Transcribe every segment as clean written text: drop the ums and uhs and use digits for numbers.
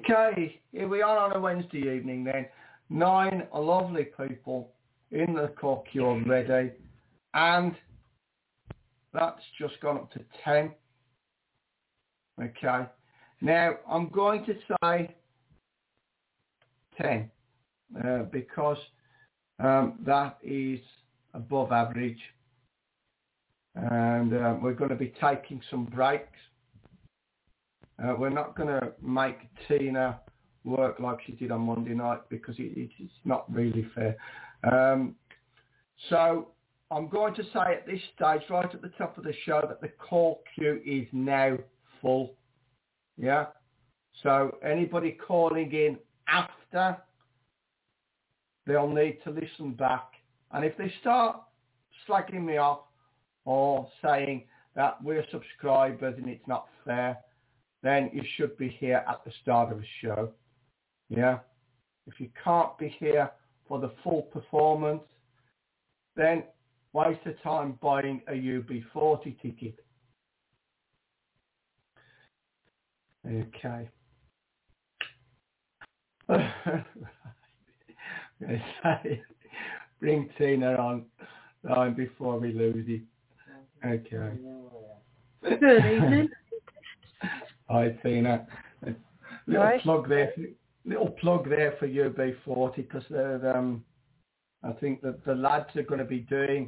Okay, here we are on a Wednesday evening then. 9 lovely people in the Cork queue already, and that's just gone up to 10. Okay, now I'm going to say 10 because that is above average, and we're going to be taking some breaks. We're not going to make Tina work like she did on Monday night because it's not really fair. So I'm going to say at this stage, right at the top of the show, that the call queue is now full. Yeah? So anybody calling in after, they'll need to listen back. And if they start slagging me off or saying that we're subscribers and it's not fair, then you should be here at the start of the show. Yeah? If you can't be here for the full performance, then waste the time buying a UB40 ticket. Okay. Bring Tina on line before we lose it. Okay. Good evening. Hi, Tina. Little plug there for UB40 because I think that the lads are going to be doing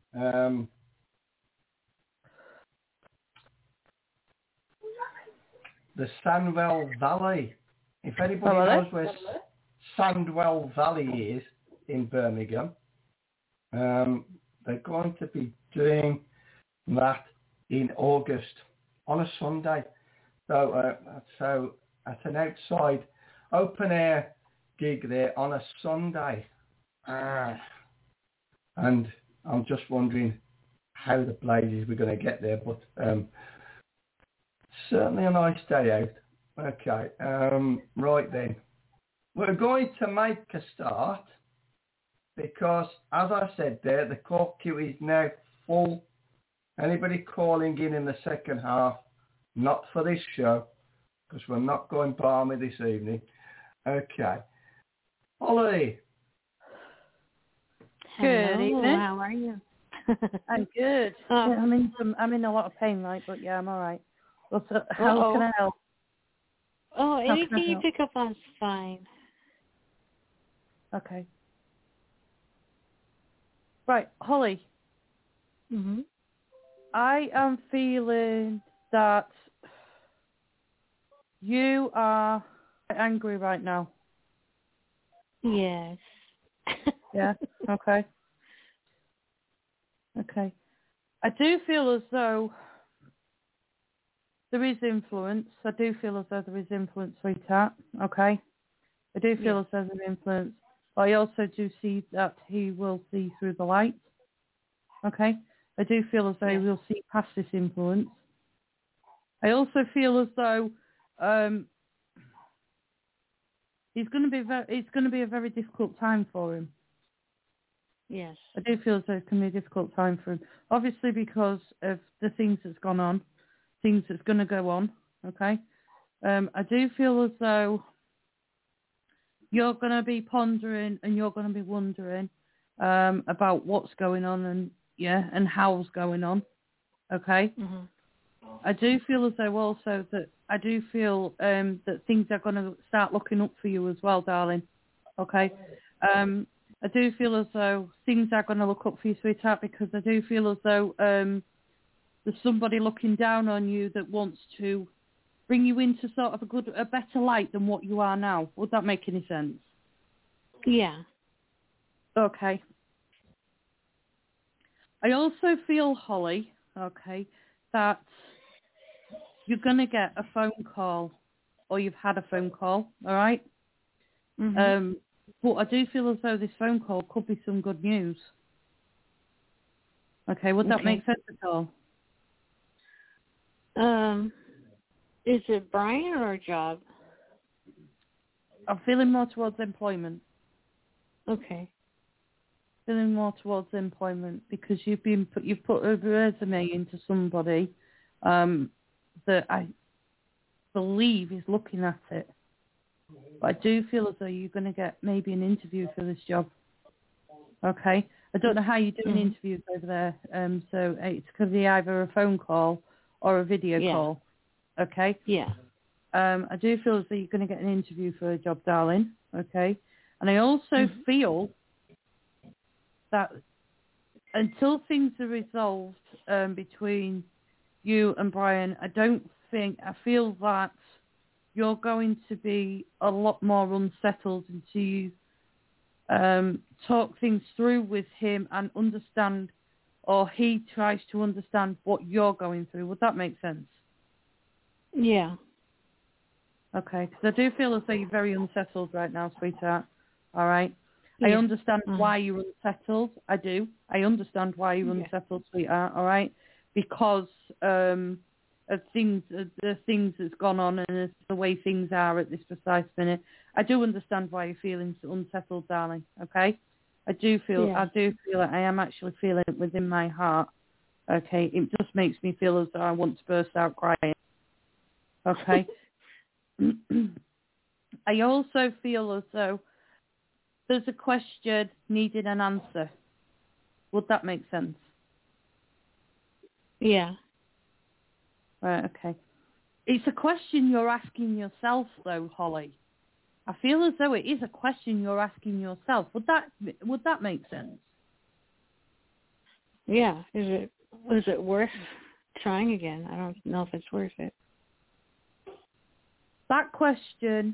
the Sandwell Valley. If anybody knows where Sandwell Valley is in Birmingham, they're going to be doing that in August on a Sunday. So at an outside open air gig there on a Sunday. And I'm just wondering how the blazes we're going to get there, but certainly a nice day out. Okay, right then. We're going to make a start because, as I said there, the call queue is now full. Anybody calling in the second half, not for this show, because we're not going balmy this evening. Okay. Holly. Good evening. How are you? I'm good. I'm in a lot of pain, right? But yeah, I'm all right. How can I help? Oh, anything you pick up on is fine. Okay. Right, Holly. Mhm. I am feeling that you are angry right now. Yes. Yeah. Okay. Okay. I do feel as though there is influence. I do feel as though there is influence, sweetheart. Okay. I do feel as though there's influence. But I also do see that he will see through the light. Okay. I do feel as though he will see past this influence. I also feel as though it's going to be a very difficult time for him. Yes. I do feel as though it's going to be a difficult time for him. Obviously because of the things that's gone on, things that's going to go on. Okay. I do feel as though you're going to be pondering and you're going to be wondering about what's going on and how's going on. Okay. Mm-hmm. I do feel as though also that I do feel that things are going to start looking up for you as well, darling. Okay. I do feel as though things are going to look up for you, sweetheart, because I do feel as though there's somebody looking down on you that wants to bring you into sort of a better light than what you are now. Would that make any sense? Yeah. Okay. I also feel, Holly, okay, that you're going to get a phone call, or you've had a phone call, all right? Mm-hmm. But I do feel as though this phone call could be some good news. Okay, would that make sense at all? Is it Brian or a job? I'm feeling more towards employment. Okay. Feeling more towards employment because you've put a resume into somebody that I believe is looking at it. But I do feel as though you're going to get maybe an interview for this job. Okay? I don't know how you're doing interviews over there. So it's going to be either a phone call or a video call. Okay? Yeah. I do feel as though you're going to get an interview for a job, darling. Okay? And I also feel that until things are resolved between you and Brian, I feel that you're going to be a lot more unsettled until you talk things through with him and understand, or he tries to understand what you're going through. Would that make sense? Yeah. Okay, because I do feel as though you're very unsettled right now, sweetheart. All right? Yeah. I understand why you're unsettled. I do. I understand why you're unsettled, sweetheart. All right? Because of the things that's gone on and the way things are at this precise minute. I do understand why you're feeling unsettled, darling. Okay? I do feel it. I am actually feeling it within my heart. Okay? It just makes me feel as though I want to burst out crying. Okay? I also feel as though there's a question needing an answer. Would that make sense? Yeah. Right, okay. It's a question you're asking yourself, though, Holly. I feel as though it is a question you're asking yourself. Would that make sense? Yeah. Is it worth trying again? I don't know if it's worth it. That question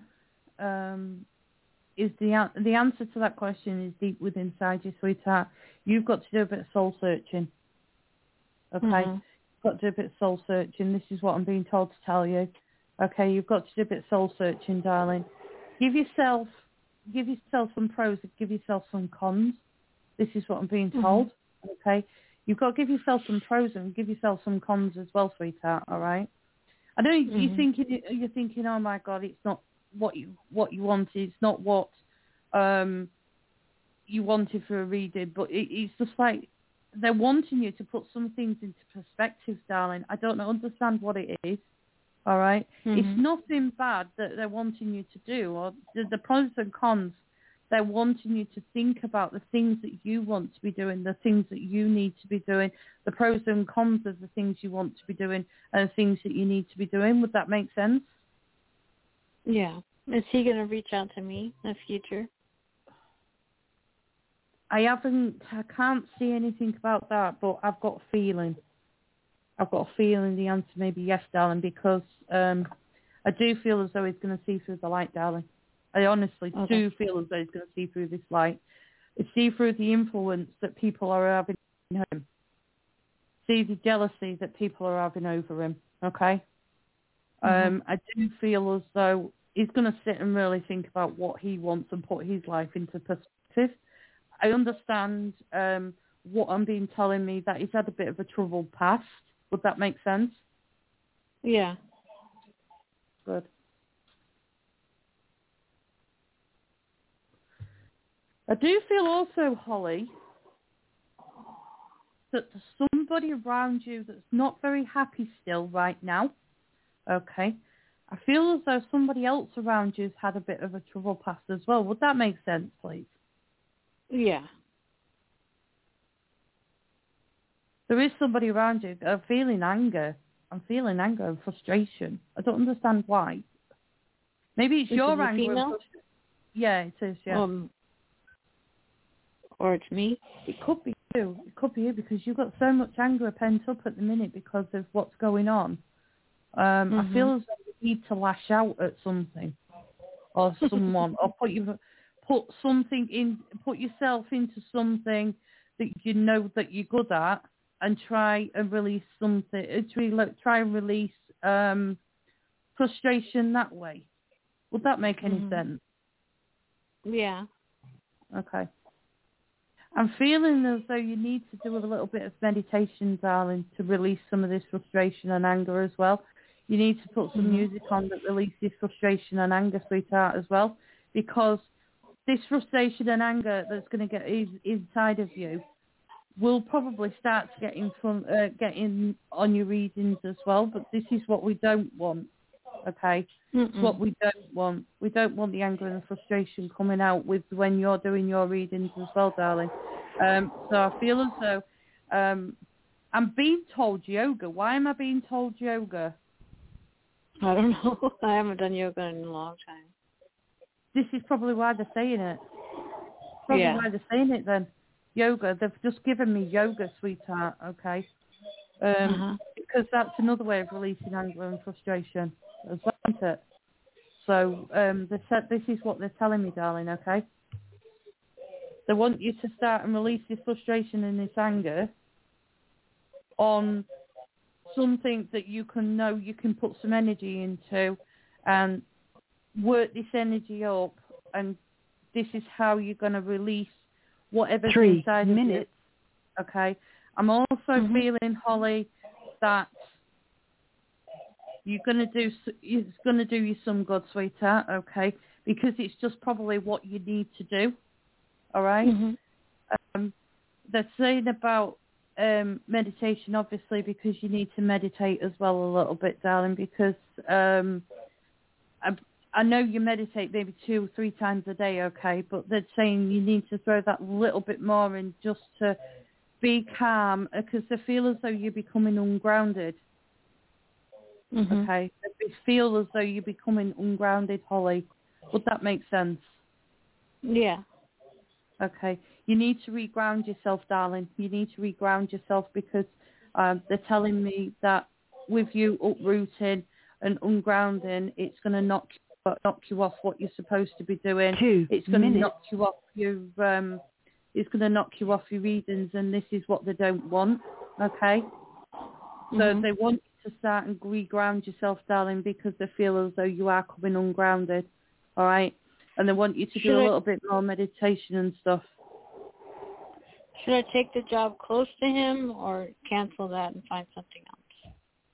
is the answer to that question is deep within inside you, sweetheart. You've got to do a bit of soul searching. Okay? You've got to do a bit of soul searching. This is what I'm being told to tell you. Okay? You've got to do a bit of soul searching, darling. Give yourself some pros and give yourself some cons. This is what I'm being told. Okay? You've got to give yourself some pros and give yourself some cons as well, sweetheart. All right? I know you're thinking, oh my God, it's not what you wanted. It's not what you wanted for a reading, but it's just like they're wanting you to put some things into perspective, darling. I don't understand what it is. All right, it's nothing bad that they're wanting you to do, or the pros and cons. They're wanting you to think about the things that you want to be doing, the things that you need to be doing, the pros and cons of the things you want to be doing, and the things that you need to be doing. Would that make sense? Yeah. Is he going to reach out to me in the future? I can't see anything about that, but I've got a feeling. The answer may be yes, darling, because I do feel as though he's going to see through the light, darling. I honestly do feel as though he's going to see through this light. See through the influence that people are having on him. See the jealousy that people are having over him, okay? I do feel as though he's going to sit and really think about what he wants and put his life into perspective. I understand what I'm being telling me, that he's had a bit of a troubled past. Would that make sense? Yeah. Good. I do feel also, Holly, that there's somebody around you that's not very happy still right now. Okay? I feel as though somebody else around you's had a bit of a trouble past as well. Would that make sense, please? Yeah. There is somebody around you. I'm feeling anger. I'm feeling anger and frustration. I don't understand why. Maybe it's your anger. Female? Yeah, it is, yeah. Or it's me? It could be you. It could be you because you've got so much anger pent up at the minute because of what's going on. I feel as though you need to lash out at something or someone, or put yourself into something that you know that you're good at, and try and release something. Try and release frustration that way. Would that make any sense? Yeah. Okay. I'm feeling as though you need to do a little bit of meditation, darling, to release some of this frustration and anger as well. You need to put some music on that releases frustration and anger, sweetheart, as well, because this frustration and anger that's going to get inside of you will probably start to get in on your readings as well, but this is what we don't want. Okay, it's what we don't want. We don't want the anger and the frustration coming out with when you're doing your readings as well, darling. So I feel as though I'm being told yoga. Why am I being told yoga? I don't know. I haven't done yoga in a long time. This is probably why they're saying it. Probably why they're saying it then. Yoga. They've just given me yoga, sweetheart, okay? Because that's another way of releasing anger and frustration as well, isn't it? So they said this is what they're telling me, darling, okay? They want you to start and release this frustration and this anger on something that you can put some energy into and work this energy up, and this is how you're going to release whatever's inside of you. Okay. I'm also feeling, Holly, that it's going to do you some good, sweetheart, okay? Because it's just probably what you need to do. All right. They're saying about meditation, obviously, because you need to meditate as well a little bit, darling, because I know you meditate maybe 2 or 3 times a day, okay, but they're saying you need to throw that little bit more in just to be calm, because they feel as though you're becoming ungrounded. Okay, they feel as though you're becoming ungrounded, Holly. Would that make sense? Yeah. Okay. You need to reground yourself, darling. You need to reground yourself because they're telling me that with you uprooting and ungrounding, it's going to knock you off what you're supposed to be doing. It's going to knock you off your it's going to knock you off your readings, and this is what they don't want. Okay. So they want you to start and reground yourself, darling, because they feel as though you are coming ungrounded. All right. And they want you to do a little bit more meditation and stuff. Should I take the job close to him or cancel that and find something else?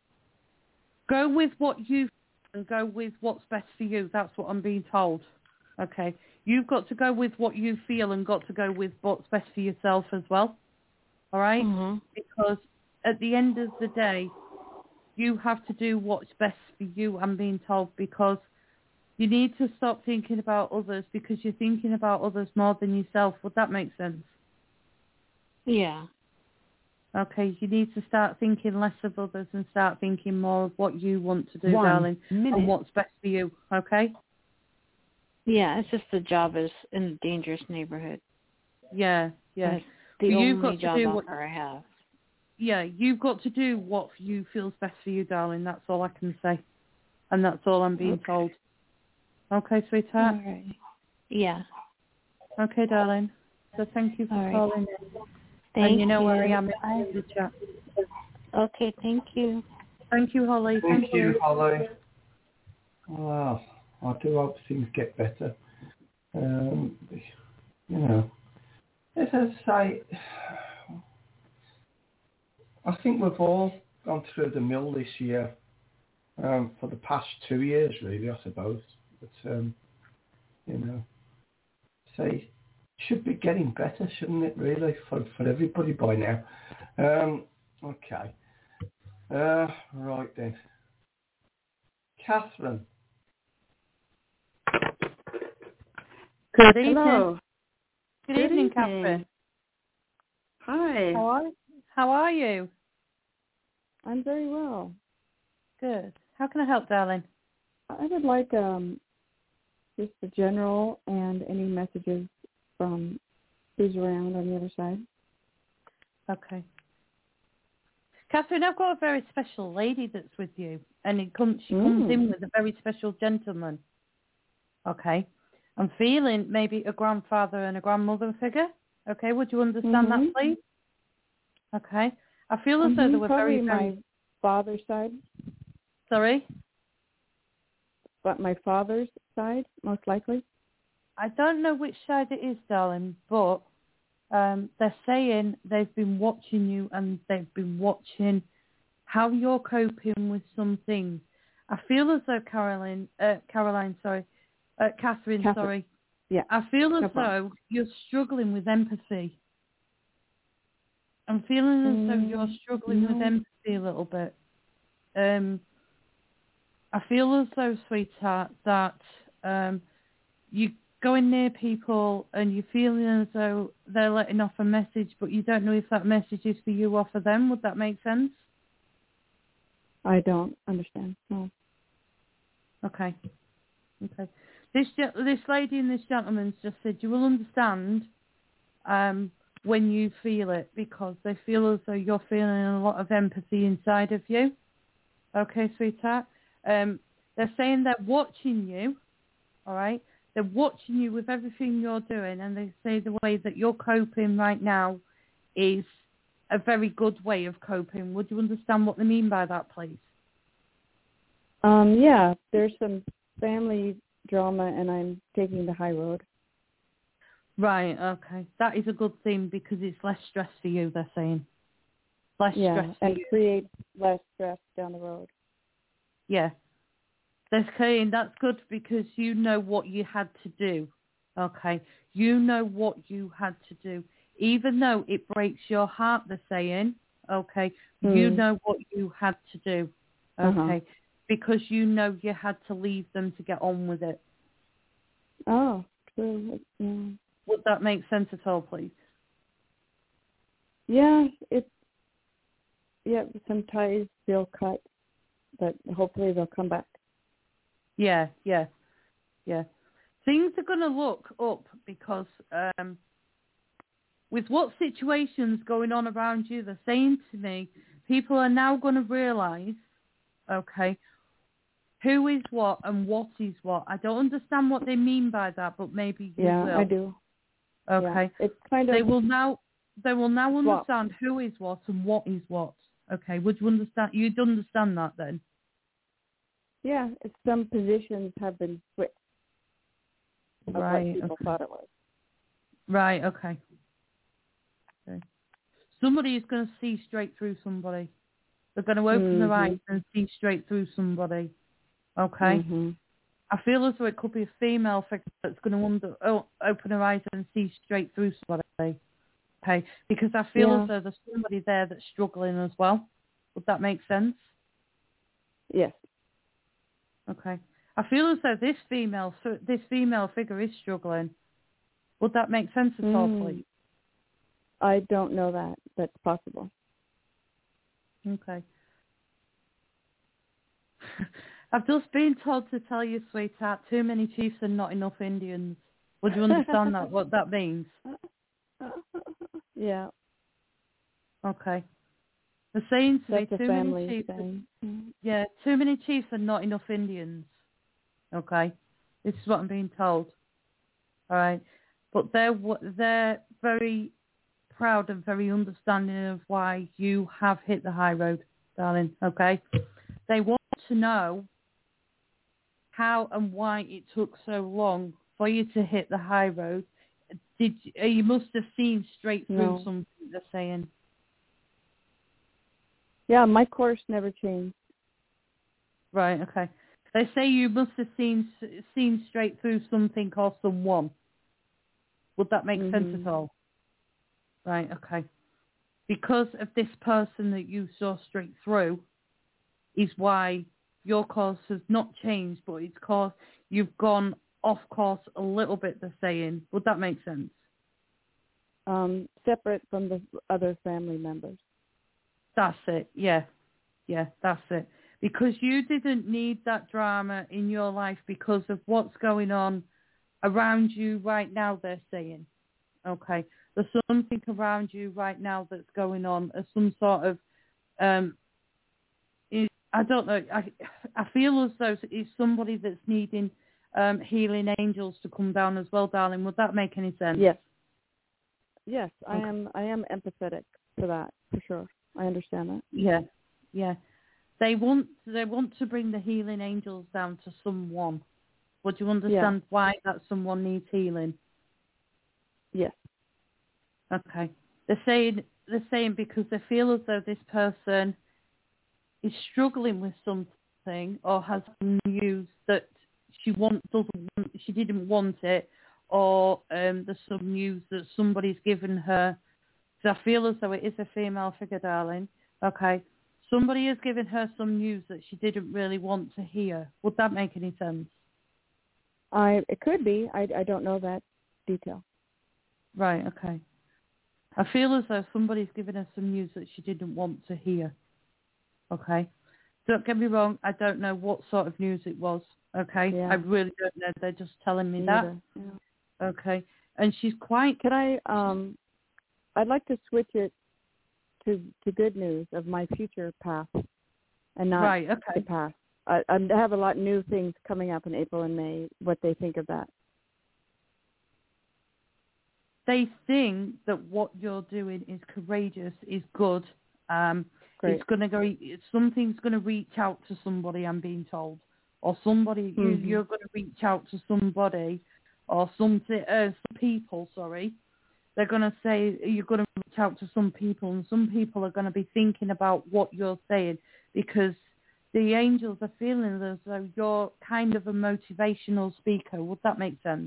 Go with what you and go with what's best for you. That's what I'm being told. Okay. You've got to go with what you feel and got to go with what's best for yourself as well. All right? Because at the end of the day, you have to do what's best for you, I'm being told, because you need to stop thinking about others because you're thinking about others more than yourself. Would that make sense? Yeah. Okay, you need to start thinking less of others and start thinking more of what you want to do, darling, and what's best for you, okay? Yeah, it's just the job is in a dangerous neighborhood. Yeah. That's the only job offer I have. Yeah, you've got to do what you feel's best for you, darling. That's all I can say. And that's all I'm being told. Okay, sweetheart? All right. Yeah. Okay, darling. So thank you for calling in. Thank you know you. where I am in the chat. Okay, thank you. Thank you, Holly. Thank you, Holly. Well, I do hope things get better. You know, as I say, I think we've all gone through the mill this year, for the past 2 years, really, I suppose. But, you know, say, should be getting better, shouldn't it, really, for everybody by now? Okay. Right then. Catherine. Good evening. Hello. Good evening, Catherine. Hi. How are you? I'm very well. Good. How can I help, darling? I would like just the general and any messages from who's around on the other side. Okay. Catherine, I've got a very special lady that's with you, and she comes in with a very special gentleman. Okay. I'm feeling maybe a grandfather and a grandmother figure. Okay, would you understand that, please? Okay. I feel as though they were probably very, very... my father's side. Sorry? But my father's side, most likely. I don't know which side it is, darling, but they're saying they've been watching you and they've been watching how you're coping with some things. I feel as though Catherine, sorry. Yeah. I feel as though you're struggling with empathy. I'm feeling as though you're struggling with empathy a little bit. I feel as though, sweetheart, that you going near people and you're feeling as though they're letting off a message, but you don't know if that message is for you or for them. Would that make sense? I don't understand. No. Okay. This lady and this gentleman's just said you will understand when you feel it, because they feel as though you're feeling a lot of empathy inside of you. Okay, sweetheart? They're saying they're watching you, all right? They're watching you with everything you're doing, and they say the way that you're coping right now is a very good way of coping. Would you understand what they mean by that, please? Yeah, there's some family drama, and I'm taking the high road. Right, okay. That is a good thing because it's less stress for you, they're saying. Less stress for and you. create less stress down the road. Yeah. They're saying that's good because you know what you had to do, okay? You know what you had to do. Even though it breaks your heart, they're saying, okay, you know what you had to do, okay? Because you know you had to leave them to get on with it. Oh, true. Yeah. Would that make sense at all, please? Yeah, some ties still cut, but hopefully they'll come back. Yeah. Things are going to look up because with what situations going on around you, they're saying to me, people are now going to realise, okay, who is what and what is what. I don't understand what they mean by that, but maybe you will. Yeah, I do. Okay. Yeah, it's kind of They will now understand who is what and what is what. Okay. Would you understand? You'd understand that then? Yeah, some positions have been switched. Right. What people thought it was. Right. Okay. Somebody is going to see straight through somebody. They're going to open their eyes and see straight through somebody. Okay. I feel as though it could be a female figure that's going to open her eyes and see straight through somebody. Okay, because I feel as though there's somebody there that's struggling as well. Would that make sense? Yes. Okay. I feel as though this female figure is struggling. Would that make sense at all, please? I don't know that. That's possible. Okay. I've just been told to tell you, sweetheart, too many chiefs and not enough Indians. Would you understand that? What that means? Yeah. Okay. They're saying to me, That's a family thing. Yeah, too many chiefs and not enough Indians. Okay. This is what I'm being told. All right. But they're very proud and very understanding of why you have hit the high road, darling. Okay. They want to know how and why it took so long for you to hit the high road. You must have seen straight through something, they're saying. Yeah, my course never changed. Right, okay. They say you must have seen straight through something or someone. Would that make sense at all? Right, okay. Because of this person that you saw straight through is why your course has not changed, but it's course you've gone off course a little bit, they're saying. Would that make sense? Separate from the other family members. That's it, yeah. Yeah, that's it. Because you didn't need that drama in your life because of what's going on around you right now, they're saying. Okay. There's something around you right now that's going on as some sort of, I don't know, I feel as though it's somebody that's needing healing angels to come down as well, darling. Would that make any sense? Yes. Yes, Okay. I am empathetic to that, for sure. I understand that. Yeah. They want to bring the healing angels down to someone. Would you understand why that someone needs healing? Yes. Okay. They're saying because they feel as though this person is struggling with something or has some news that she didn't want it, or there's some news that somebody's given her. So I feel as though it is a female figure, darling. Okay. somebody has given her some news that she didn't really want to hear. Would that make any sense? It could be. I don't know that detail. Right, okay. I feel as though somebody's given her some news that she didn't want to hear. Okay? Don't get me wrong, I don't know what sort of news it was. Okay? Yeah. I really don't know. They're just telling me that. Yeah. Okay. And she's quite... Could I, I'd like to switch it to good news of my future path and not right, okay. the past. I have a lot of new things coming up in April and May, what they think of that. They think that what you're doing is courageous, is good. Great. It's going to go. Something's going to reach out to somebody. I'm being told, or somebody. Mm-hmm. You're going to reach out to somebody, or some people. Sorry, they're going to say you're going to reach out to some people, and some people are going to be thinking about what you're saying because the angels are feeling as though you're kind of a motivational speaker. Would that make sense?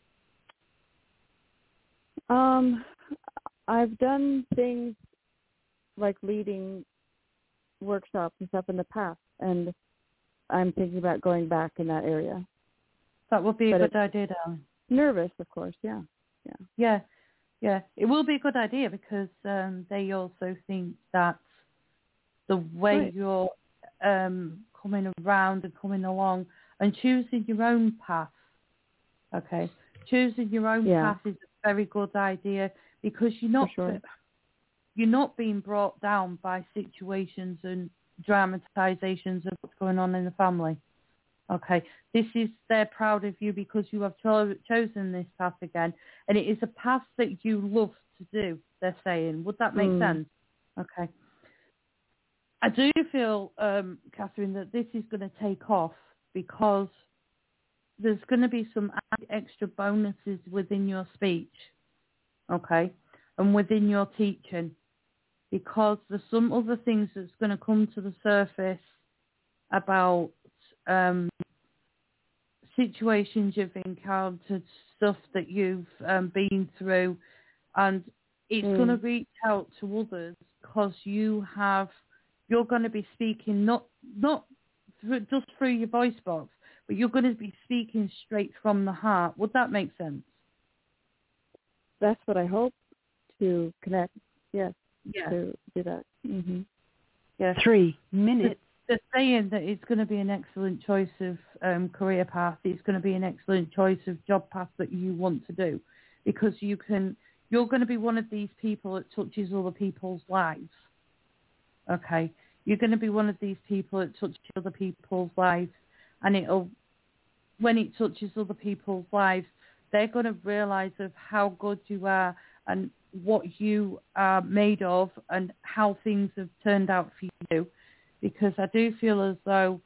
I've done things like leading workshops and stuff in the past, and I'm thinking about going back in that area. That would be a good idea, darling. Nervous, of course, yeah. Yeah. It will be a good idea because they also think that the way you're coming around and coming along and choosing your own path, okay? Choosing your own path is a very good idea because you're not being brought down by situations and dramatizations of what's going on in the family. Okay, they're proud of you because you have chosen this path again, and it is a path that you love to do, they're saying. Would that make sense? Okay. I do feel, Catherine, that this is going to take off because there's going to be some extra bonuses within your speech, okay, and within your teaching, because there's some other things that's going to come to the surface about situations you've encountered, stuff that you've been through, and it's going to reach out to others because you're going to be speaking not just through your voice box, but you're going to be speaking straight from the heart. Would that make sense? That's what I hope to connect. Yes. Yeah. To do that. Mm-hmm. Yeah. 3 minutes. They're saying that it's going to be an excellent choice of career path. It's going to be an excellent choice of job path that you want to do, because you're going to be one of these people that touches other people's lives. Okay, you're going to be one of these people that touches other people's lives, and when it touches other people's lives, they're going to realize of how good you are and what you are made of and how things have turned out for you. Because I do feel as though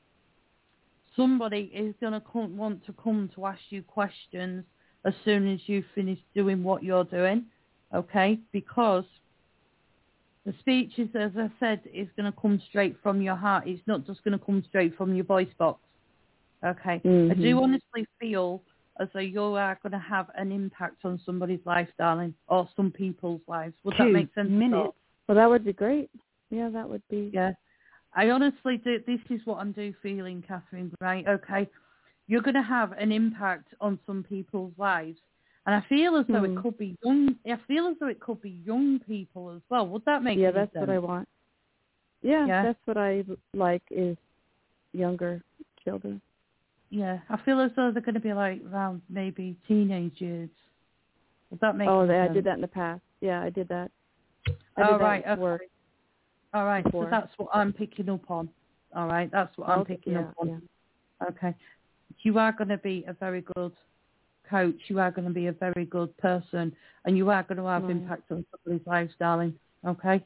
somebody is going to want to come to ask you questions as soon as you finish doing what you're doing, okay? Because the speech is, as I said, is going to come straight from your heart. It's not just going to come straight from your voice box, okay? Mm-hmm. I do honestly feel as though you are going to have an impact on somebody's life, darling, or some people's lives. Would that make sense? 2 minutes. Well, that would be great. Yeah, that would be. Yeah. I honestly do. This is what I'm feeling, Catherine, right? Okay. You're going to have an impact on some people's lives. And I feel as though it could be young. I feel as though it could be young people as well. Would that make any sense? Yeah, that's what I want. Yeah, that's what I like is younger children. Yeah, I feel as though they're going to be like around maybe teenage years. Would that make sense? I did that in the past. Yeah, I did that. Right. Okay. Work. All right, before. so that's what I'm picking up on. All right, that's what I'm picking up on. Yeah. Okay. You are going to be a very good coach. You are going to be a very good person, and you are going to have impact on somebody's lives, darling. Okay?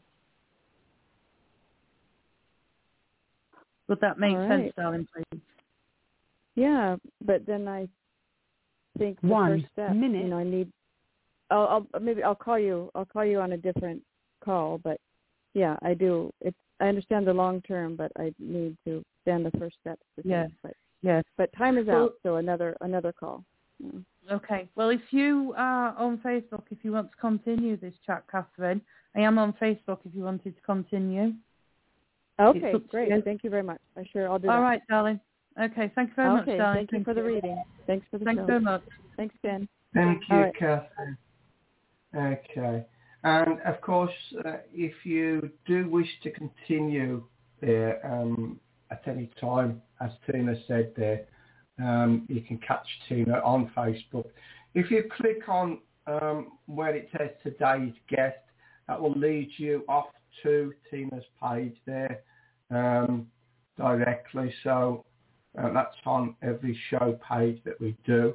Would that make sense, darling, please? Yeah, but then I think the 1 first step, minute. I need. I'll call you. I'll call you on a different call, but yeah, I do. I understand the long term, but I need to stand the first steps. But time is out, so another call. Yeah. Okay. Well, if you are on Facebook, if you want to continue this chat, Catherine, I am on Facebook if you wanted to continue. Okay, great. Thank you very much. I'll do that. All right, darling. Okay, thank you very much, darling. Thank you for the reading. Thanks for the show. Thanks very much. Thanks, Jen. Thank you, Catherine. Okay. And, of course, if you do wish to continue there at any time, as Tina said there, you can catch Tina on Facebook. If you click on where it says today's guest, that will lead you off to Tina's page there directly. So that's on every show page that we do.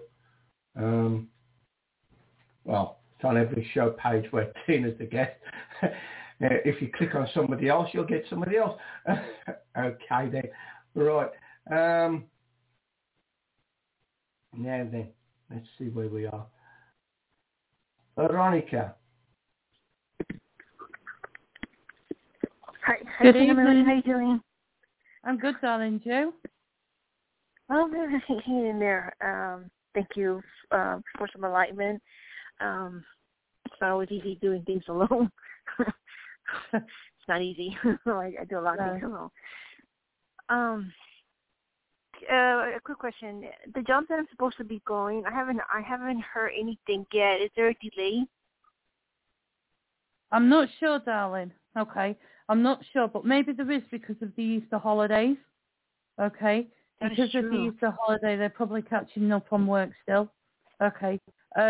Well, it's on every show page where Tina's the guest. If you click on somebody else, you'll get somebody else. Okay then. Right. Now then, let's see where we are. Veronica. Hi, good evening. How are you doing? I'm good, darling. Joe? Oh, hanging in there. Thank you for some enlightenment. It's not always easy doing things alone. It's not easy. I do a lot of things alone. A quick question. The job that I'm supposed to be going, I haven't heard anything yet. Is there a delay? I'm not sure, darling. Okay. I'm not sure, but maybe there is because of the Easter holidays. Okay. Because of the Easter holiday, they're probably catching up on work still. Okay.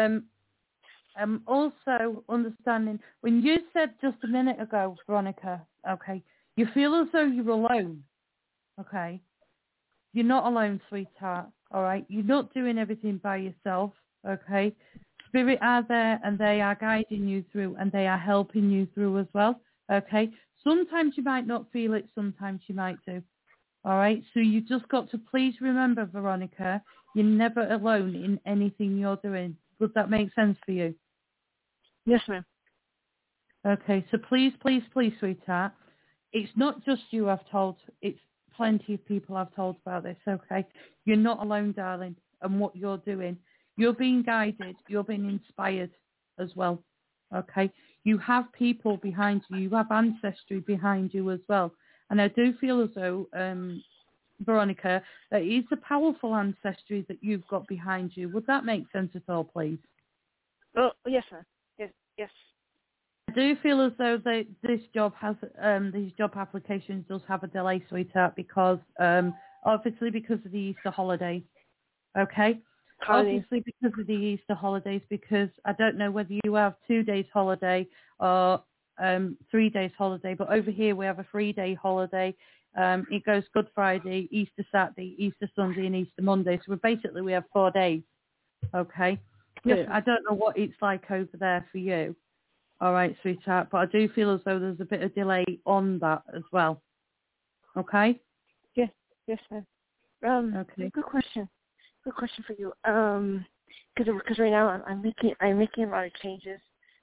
I'm also understanding, when you said just a minute ago, Veronica, okay, you feel as though you're alone. Okay. You're not alone, sweetheart. All right. You're not doing everything by yourself. Okay. Spirit are there and they are guiding you through and they are helping you through as well. Okay. Sometimes you might not feel it. Sometimes you might do. All right. So you just got to please remember, Veronica, you're never alone in anything you're doing. Would that make sense for you? Yes, ma'am. Okay. So please, please, please, sweetheart. It's not just you I've told. It's plenty of people I've told about this. Okay. You're not alone, darling, and what you're doing. You're being guided. You're being inspired as well. Okay. You have people behind you. You have ancestry behind you as well. And I do feel as though, Veronica, that it's a powerful ancestry that you've got behind you. Would that make sense at all, please? Oh, yes, sir. Yes. I do feel as though this job has, these job applications does have a delay, sweetheart, because obviously because of the Easter holidays. Okay? Obviously because of the Easter holidays, because I don't know whether you have 2 days holiday or 3 days holiday, but over here we have a 3-day holiday. It goes Good Friday, Easter Saturday, Easter Sunday, and Easter Monday. So we have 4 days. Okay? Yes. I don't know what it's like over there for you. All right, sweetheart, but I do feel as though there's a bit of delay on that as well. Okay? Yes, ma'am. Okay. Good question for you. Because right now I'm making a lot of changes,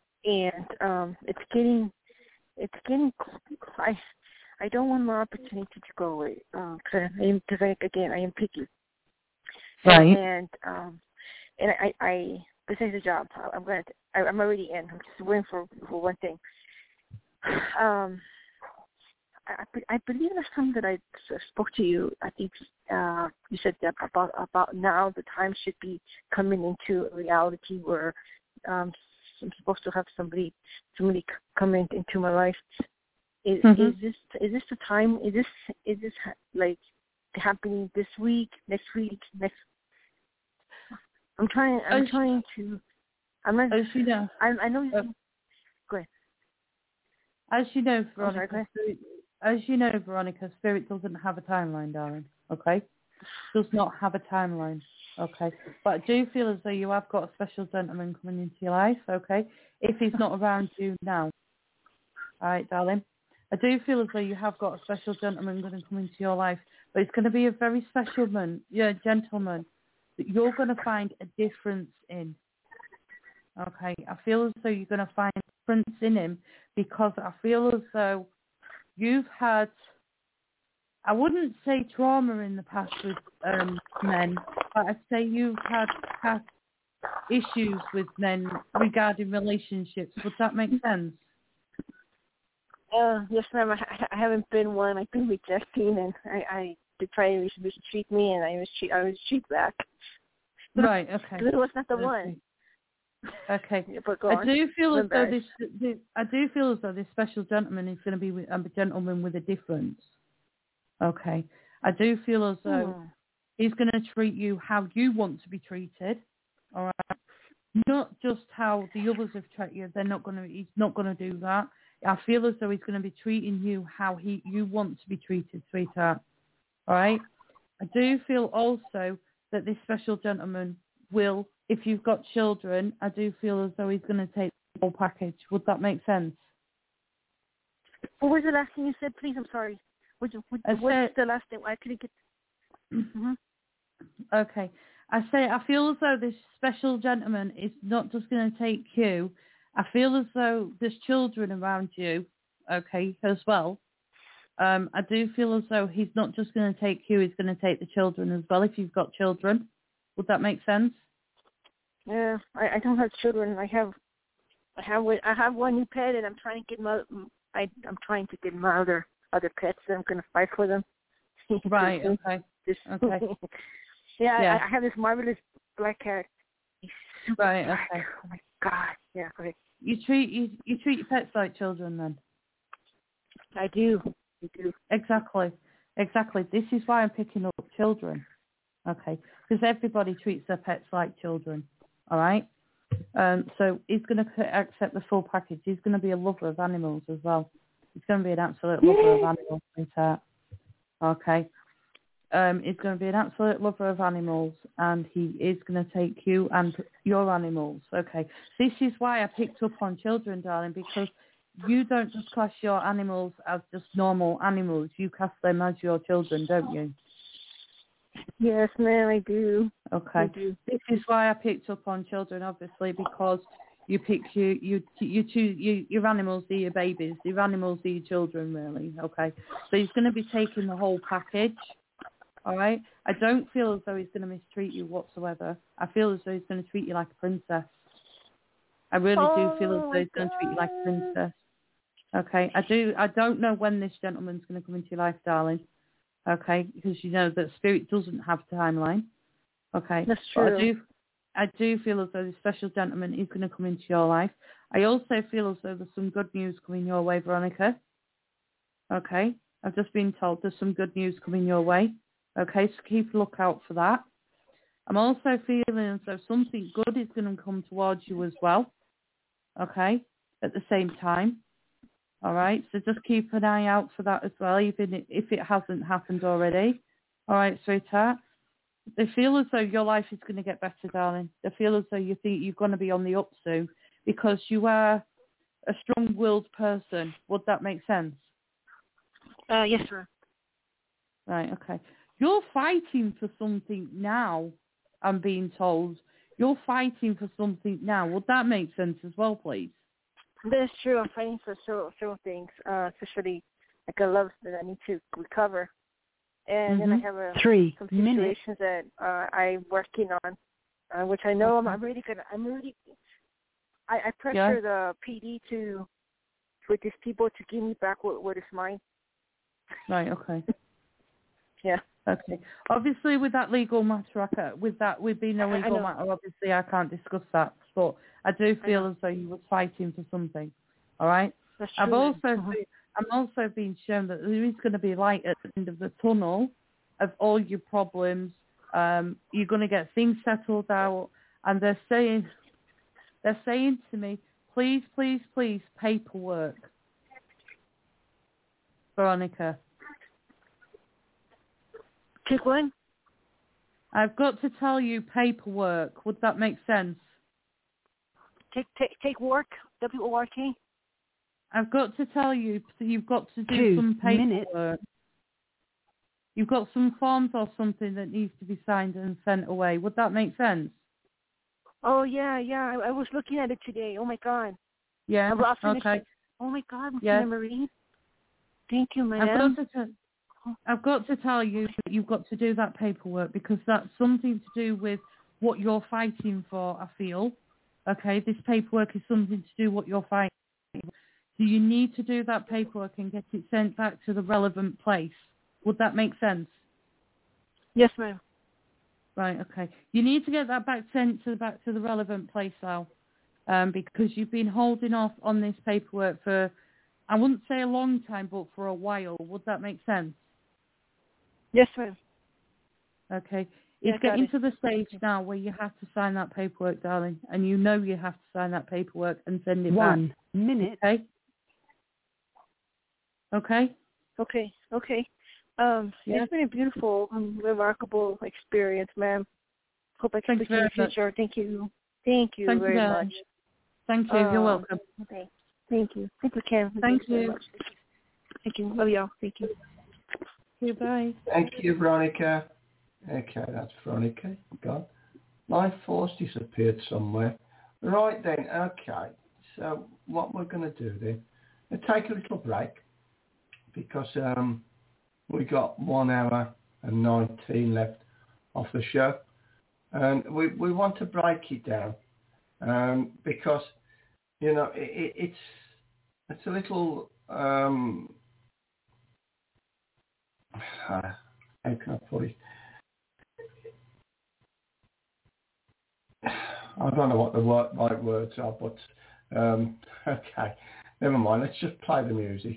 and it's getting. I don't want my opportunity to go away. Because I am picky. Right. And I this is the job. I'm already in. I'm just waiting for one thing. I believe last time that I spoke to you, I think you said that about now the time should be coming into a reality where I'm supposed to have somebody come into my life. Is this the time? Is this like happening this week? Next week? I'm trying to. I'm not. As you know. I know. Go ahead. As you know, Veronica, Spirit doesn't have a timeline, darling. Okay, does not have a timeline. Okay, but I do feel as though you have got a special gentleman coming into your life. Okay, if he's not around you now. All right, darling. I do feel as though you have got a special gentleman going to come into your life, but it's going to be a very special gentleman that you're going to find a difference in. Okay, I feel as though you're going to find a difference in him because I feel as though you've had, I wouldn't say trauma in the past with men, but I'd say you've had past issues with men regarding relationships. Would that make sense? Yes, ma'am. I haven't been one. I've been rejecting, and I they try to mistreat me, and I was treat back. Right. Okay. Because it was not the one. Okay. Yeah, but go I on. do feel I'm as though embarrassed. I do feel as though this special gentleman is going to be a gentleman with a difference. Okay. I do feel as though he's going to treat you how you want to be treated. All right. Not just how the others have treated you. He's not going to do that. I feel as though he's going to be treating you how you want to be treated, sweetheart. All right. I do feel also that this special gentleman will, if you've got children, I do feel as though he's going to take the whole package. Would that make sense? What was the last thing you said, please? I'm sorry. What's the last thing? I couldn't get... Mm-hmm. Okay. I feel as though this special gentleman is not just going to take you. I feel as though there's children around you, okay, as well. I do feel as though he's not just going to take you, he's going to take the children as well, if you've got children. Would that make sense? Yeah, I don't have children. I have one new pet, and I'm trying to get I'm trying to get my other pets, and I'm going to fight for them. Right. Okay. Okay. Yeah. I have this marvelous black cat. He's super right. black. Okay. Oh my God. Yeah. Okay. You treat your pets like children, then. I do. Exactly. This is why I'm picking up children. Okay, because everybody treats their pets like children. All right. So he's going to accept the full package. He's going to be a lover of animals as well. He's going to be an absolute lover of animals, sweetheart. Okay. He's going to be an absolute lover of animals, and he is going to take you and your animals. Okay. This is why I picked up on children, darling, because you don't just class your animals as just normal animals. You class them as your children, don't you? Yes, ma'am, I do. Okay. I do. This is why I picked up on children, obviously, because you pick you choose your animals are your babies. Your animals are your children, really. Okay. So he's going to be taking the whole package. All right. I don't feel as though he's going to mistreat you whatsoever. I feel as though he's going to treat you like a princess. I really do feel as though he's going to treat you like a princess. Okay. I don't know when this gentleman's going to come into your life, darling. Okay, because you know that spirit doesn't have a timeline. Okay. That's true. But I do feel as though this special gentleman is going to come into your life. I also feel as though there's some good news coming your way, Veronica. Okay. I've just been told there's some good news coming your way. Okay, so keep a lookout for that. I'm also feeling as though something good is going to come towards you as well. Okay, at the same time. All right, so just keep an eye out for that as well, even if it hasn't happened already. All right, sweetheart. They feel as though your life is going to get better, darling. They feel as though you think you're going to be on the up soon because you are a strong-willed person. Would that make sense? Yes, sir. Right, okay. You're fighting for something now, I'm being told. You're fighting for something now. Would that make sense as well, please? That's true. I'm fighting for several things, especially like a love that I need to recover. And then I have some situations that I'm working on, which I know I pressure the PD with these people to give me back what is mine. Right, okay. Yeah. Okay. Obviously, with that legal matter, with being a legal matter, obviously I can't discuss that. But I do feel as though you were fighting for something. All right. That's true. I'm also being shown that there is going to be light at the end of the tunnel of all your problems. You're going to get things settled out, and they're saying to me, please, please, please, paperwork, Veronica. Take one. I've got to tell you paperwork. Would that make sense? Take work. W-O-R-K. I've got to tell you, so you've got to do some paperwork. You've got some forms or something that needs to be signed and sent away. Would that make sense? Oh, yeah. I was looking at it today. Oh, my God. Yeah, okay. Oh, my God, yeah. Marie. Thank you, madam. I've got to tell you that you've got to do that paperwork because that's something to do with what you're fighting for, I feel. Okay, this paperwork is something to do what you're fighting for. So you need to do that paperwork and get it sent back to the relevant place. Would that make sense? Yes, ma'am. Right, okay. You need to get that back to the relevant place, Al, because you've been holding off on this paperwork for, I wouldn't say a long time, but for a while. Would that make sense? Yes, ma'am. Okay. It's getting to the stage now where you have to sign that paperwork, darling, and you know you have to sign that paperwork and send it back. 1 minute. Okay? Okay? Okay. It's been a beautiful, remarkable experience, ma'am. Hope I can speak in the future. Thank you. Thank you very much. Thank you. You're welcome. Okay. Thank you. Thank you, Kim. Thank you. Thank you. Love y'all. Thank you. Goodbye. Thank you, Veronica. Okay, that's Veronica. Gone. Line 4's disappeared somewhere. Right then, okay. So what we're going to do then, we'll take a little break because we got 1 hour and 19 left of the show. And we want to break it down because, you know, it's a little, how can I put it? I don't know what the right words are, but okay, never mind. Let's just play the music.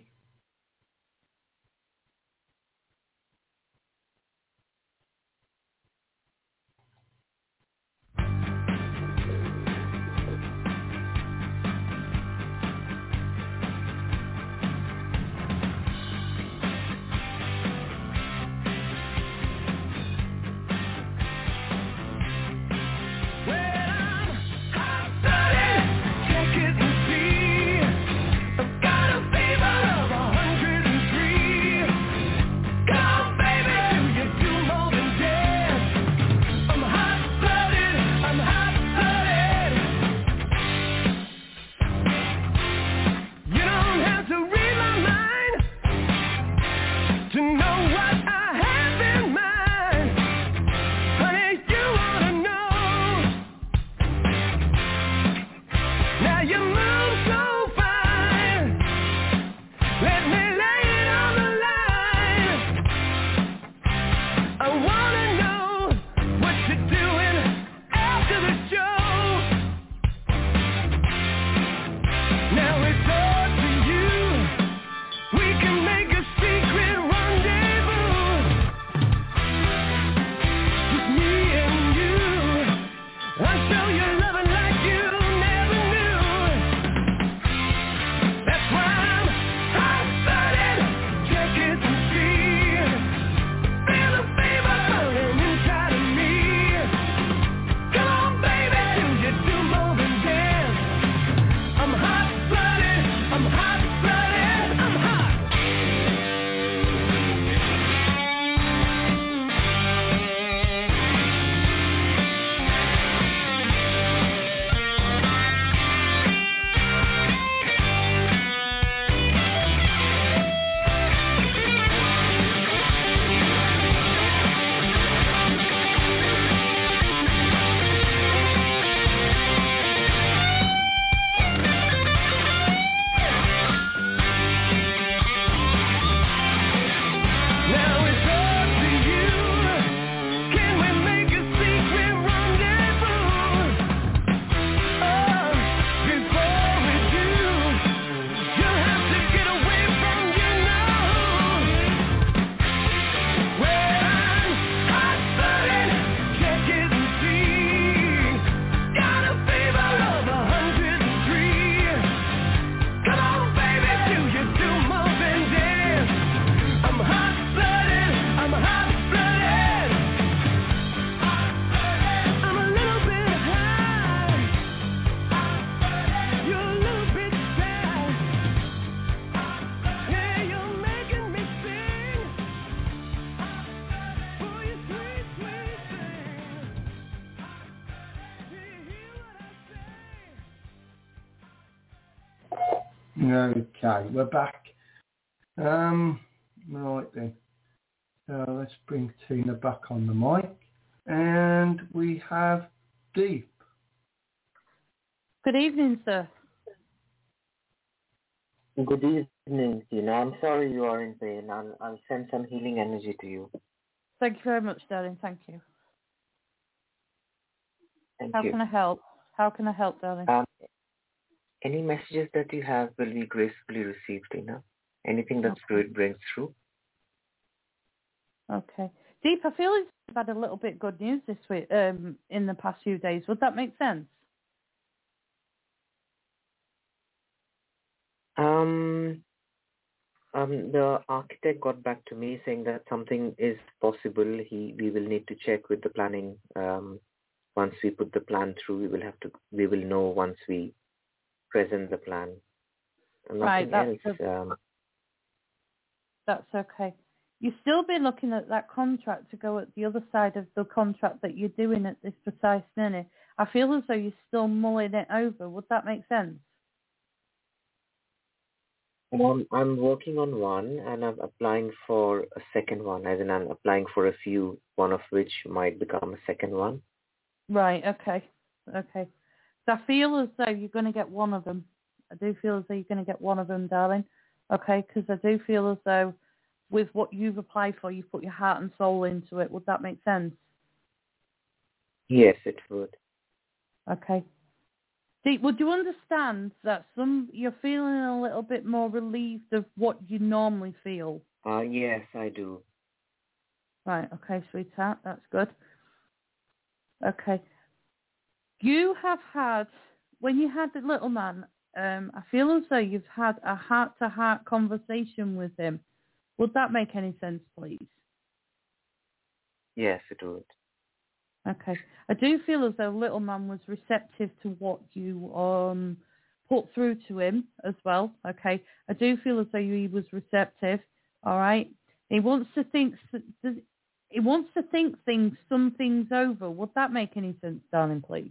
Okay, we're back. Right then. So let's bring Tina back on the mic. And we have Deep. Good evening, sir. Good evening, Tina. I'm sorry you are in pain. I'll send some healing energy to you. Thank you very much, darling. Thank you. Thank How you. can I help? How can I help, darling? Any messages that you have will be gracefully received, Tina. Anything that Spirit brings through. Okay. Deep, I feel you've had a little bit good news this week, in the past few days. Would that make sense? The architect got back to me saying that something is possible. We will need to check with the planning. Once we put the plan through, we will know once we present the plan. Right. Nothing else. That's okay. You've still been looking at that contract to go at the other side of the contract that you're doing at this precise minute. I feel as though you're still mulling it over. Would that make sense? I'm working on one and I'm applying for a second one, as in I'm applying for a few, one of which might become a second one. Right, okay. So I feel as though you're going to get one of them. I do feel as though you're going to get one of them, darling. Okay, because I do feel as though with what you've applied for, you've put your heart and soul into it. Would that make sense? Yes, it would. Okay. See, would you understand that you're feeling a little bit more relieved of what you normally feel? Yes, I do. Right, okay, sweetheart, that's good. Okay. You have had, when you had the little man, I feel as though you've had a heart-to-heart conversation with him. Would that make any sense, please? Yes, it would. Okay. I do feel as though little man was receptive to what you put through to him as well. Okay. I do feel as though he was receptive. All right. He wants to think. Some things over. Would that make any sense, darling? Please.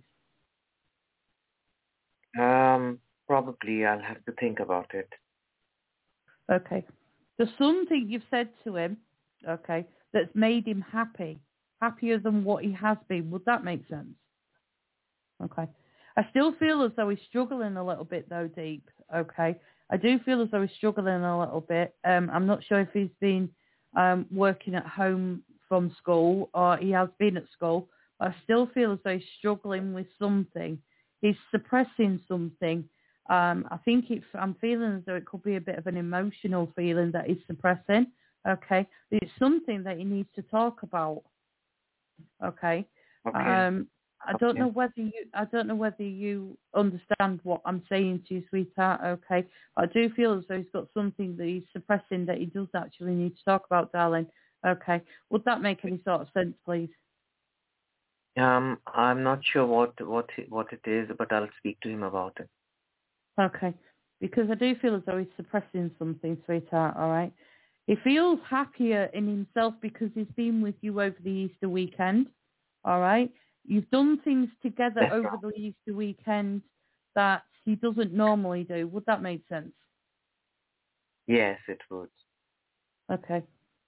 Probably I'll have to think about it. Okay. There's something you've said to him, okay, that's made him happier than what he has been. Would that make sense? Okay. I still feel as though he's struggling a little bit, though, Deep. Okay. I do feel as though he's struggling a little bit. I'm not sure if he's been working at home from school or he has been at school. But I still feel as though he's struggling with something. He's suppressing something. I think I'm feeling as though it could be a bit of an emotional feeling that he's suppressing. Okay. It's something that he needs to talk about. Okay. I don't know whether you understand what I'm saying to you, sweetheart. Okay. I do feel as though he's got something that he's suppressing that he does actually need to talk about, darling. Okay. Would that make any sort of sense, please? I'm not sure what it is, but I'll speak to him about it. Okay. Because I do feel as though he's suppressing something, sweetheart. All right. He feels happier in himself because he's been with you over the Easter weekend. All right. You've done things together over the Easter weekend that he doesn't normally do. Would that make sense? Yes, it would. Okay.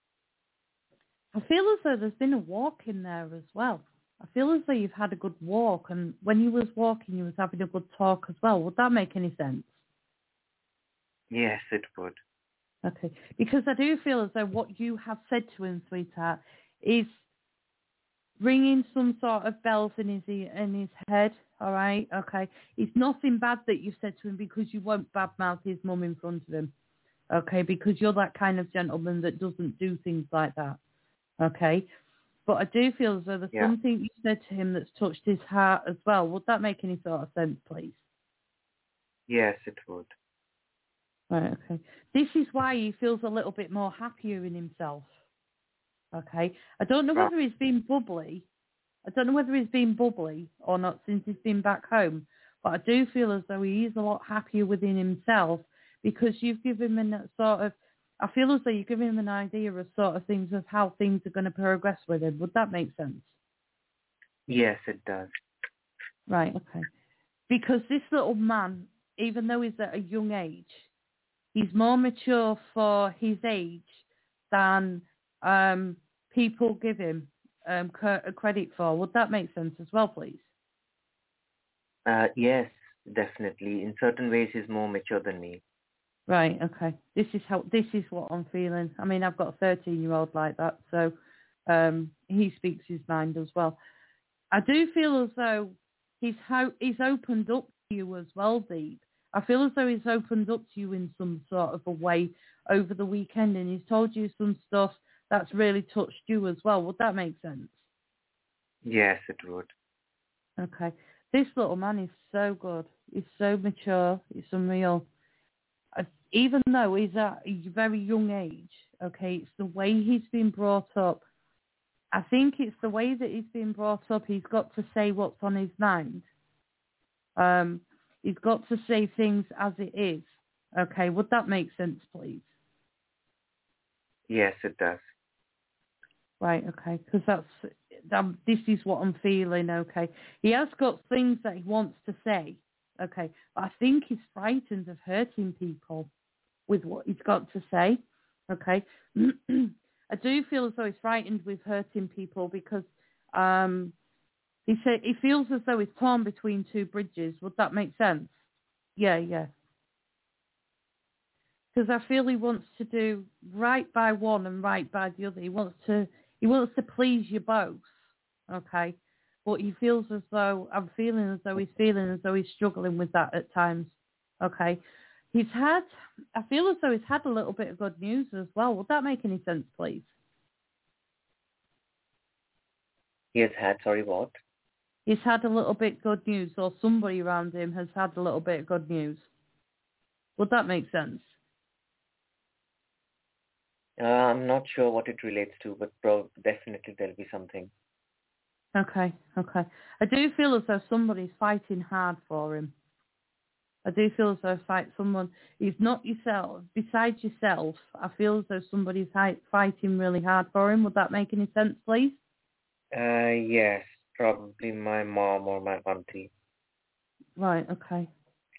I feel as though there's been a walk in there as well. I feel as though you've had a good walk, and when you was walking, you was having a good talk as well. Would that make any sense? Yes, it would. Okay. Because I do feel as though what you have said to him, sweetheart, is ringing some sort of bells in his head, all right? Okay. It's nothing bad that you've said to him because you won't badmouth his mum in front of him, okay? Because you're that kind of gentleman that doesn't do things like that, okay? But I do feel as though there's something you said to him that's touched his heart as well. Would that make any sort of sense, please? Yes, it would. Right, okay. This is why he feels a little bit more happier in himself. Okay. I don't know whether he's been bubbly. Or not since he's been back home. But I do feel as though he is a lot happier within himself because you've given him a sort of, I feel as though you've given him an idea of sort of things of how things are going to progress with him. Would that make sense? Yes, it does. Right, okay. Because this little man, even though he's at a young age, he's more mature for his age than people give him credit for. Would that make sense as well, please? Yes, definitely. In certain ways, he's more mature than me. Right, okay. This is what I'm feeling. I mean, I've got a 13-year-old like that, so he speaks his mind as well. I do feel as though he's opened up to you as well, Deep. I feel as though he's opened up to you in some sort of a way over the weekend, and he's told you some stuff that's really touched you as well. Would that make sense? Yes, it would. Okay. This little man is so good. He's so mature. He's unreal. Even though he's at a very young age, okay, it's the way he's been brought up. I think it's the way that he's been brought up. He's got to say what's on his mind. He's got to say things as it is. Okay, would that make sense, please? Yes, it does. Right, okay, because this is what I'm feeling, okay. He has got things that he wants to say, okay, but I think he's frightened of hurting people with what he's got to say, okay. I do feel as though he's frightened with hurting people because he feels as though he's torn between two bridges. Would that make sense? Yeah. Because I feel he wants to do right by one and right by the other. He wants to please you both, okay? But he feels as though he's struggling with that at times, okay? I feel as though he's had a little bit of good news as well. Would that make any sense, please? He has had, sorry, what? He's had a little bit good news, or somebody around him has had a little bit of good news. Would that make sense? I'm not sure what it relates to, but definitely there'll be something. Okay. I do feel as though somebody's fighting hard for him. I do feel as though someone, if not yourself, besides yourself, I feel as though somebody's fighting really hard for him. Would that make any sense, please? Yes, probably my mom or my auntie. Right, okay.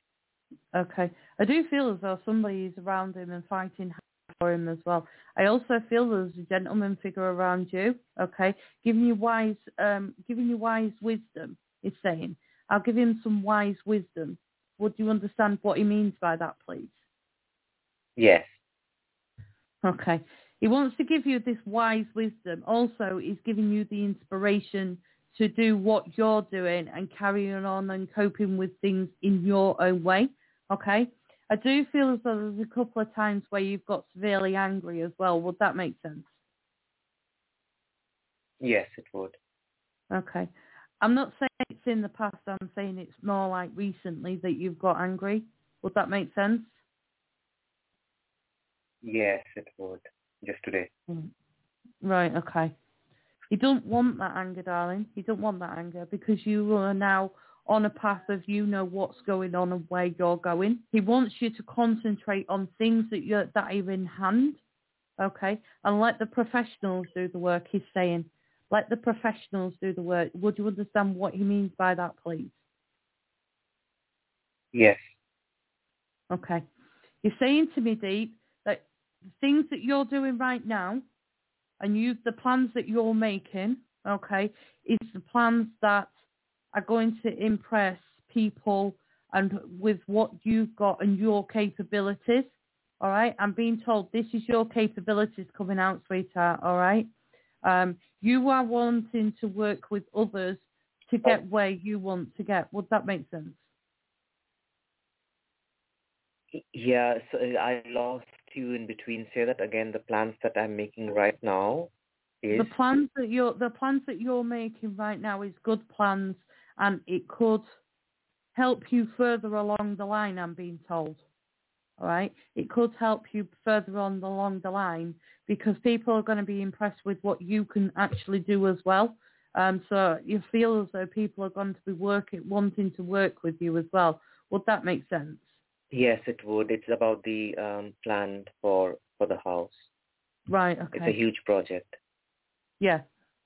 I do feel as though somebody is around him and fighting hard for him as well. I also feel there's a gentleman figure around you, okay, giving you wise wisdom, is saying. I'll give him some wise wisdom. Would you understand what he means by that, please? Yes. Okay. He wants to give you this wise wisdom. Also, he's giving you the inspiration to do what you're doing and carrying on and coping with things in your own way. Okay? I do feel as though there's a couple of times where you've got severely angry as well. Would that make sense? Yes, it would. Okay. I'm not saying it's in the past. I'm saying it's more like recently that you've got angry. Would that make sense? Yes, it would. Just today. Right, okay. He doesn't want that anger, darling. He doesn't want that anger because you are now on a path of you know what's going on and where you're going. He wants you to concentrate on things that are in hand, okay? And let the professionals do the work, he's saying. Let the professionals do the work. Would you understand what he means by that, please? Yes. Okay. You're saying to me, Deep, that the things that you're doing right now and the plans that you're making, okay, is the plans that are going to impress people and with what you've got and your capabilities, all right? I'm being told this is your capabilities coming out, sweetheart, all right? You are wanting to work with others to get where you want to get. Would that make sense? Yeah, so I lost you in between. Say that again. The plans that I'm making right now is the plans that you're making right now is good plans, and it could help you further along the line. I'm being told. All right, it could help you further along the line because people are going to be impressed with what you can actually do as well. So you feel as though people are going to be wanting to work with you as well. Would that make sense? Yes, it would. It's about the plan for the house. Right, okay. It's a huge project. Yeah.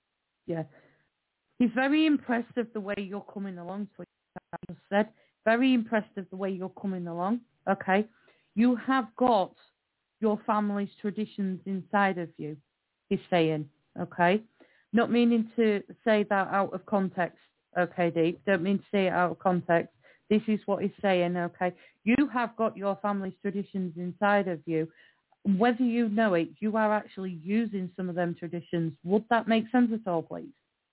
He's very impressed of the way you're coming along, so I just said. Very impressed of the way you're coming along, okay? You have got your family's traditions inside of you, he's saying, okay? Not meaning to say that out of context, okay, Deep? Don't mean to say it out of context. This is what he's saying, okay? You have got your family's traditions inside of you. Whether you know it, you are actually using some of them traditions. Would that make sense at all, please?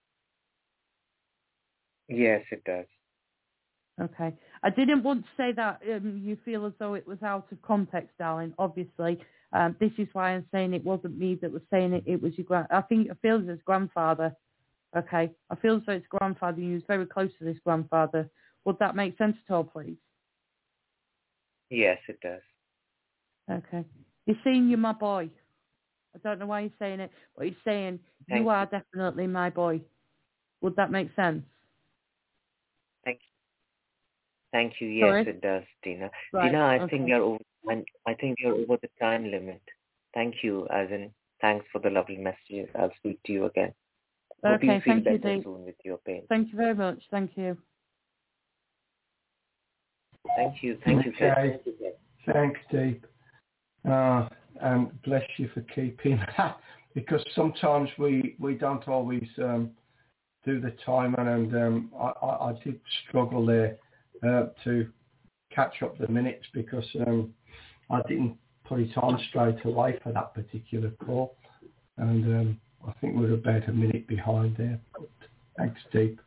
Yes, it does. Okay. I didn't want to say that you feel as though it was out of context, darling, obviously. This is why I'm saying it wasn't me that was saying it. It was your I feel as his grandfather. Okay. I feel as though it's grandfather. You was very close to this grandfather. Would that make sense at all, please? Yes, it does. Okay. He's saying you're my boy. I don't know why he's saying it, but he's saying you are definitely my boy. Would that make sense? Thank you. Yes, Sorry? it does, Tina. Right. Tina, I Okay. think you're over. I think you're over the time limit. Thank you, as in thanks for the lovely messages. I'll speak to you again. Hope you Okay. feel Thank you, better Dee. soon with your pain. Thank you very much. Thank you. Thank you. Thank you, Okay. Thanks, Deep. And bless you for keeping that, because sometimes we don't always do the timer, and I did struggle there to catch up the minutes because I didn't put it on straight away for that particular call, and I think we're about a minute behind there. But thanks, Deep.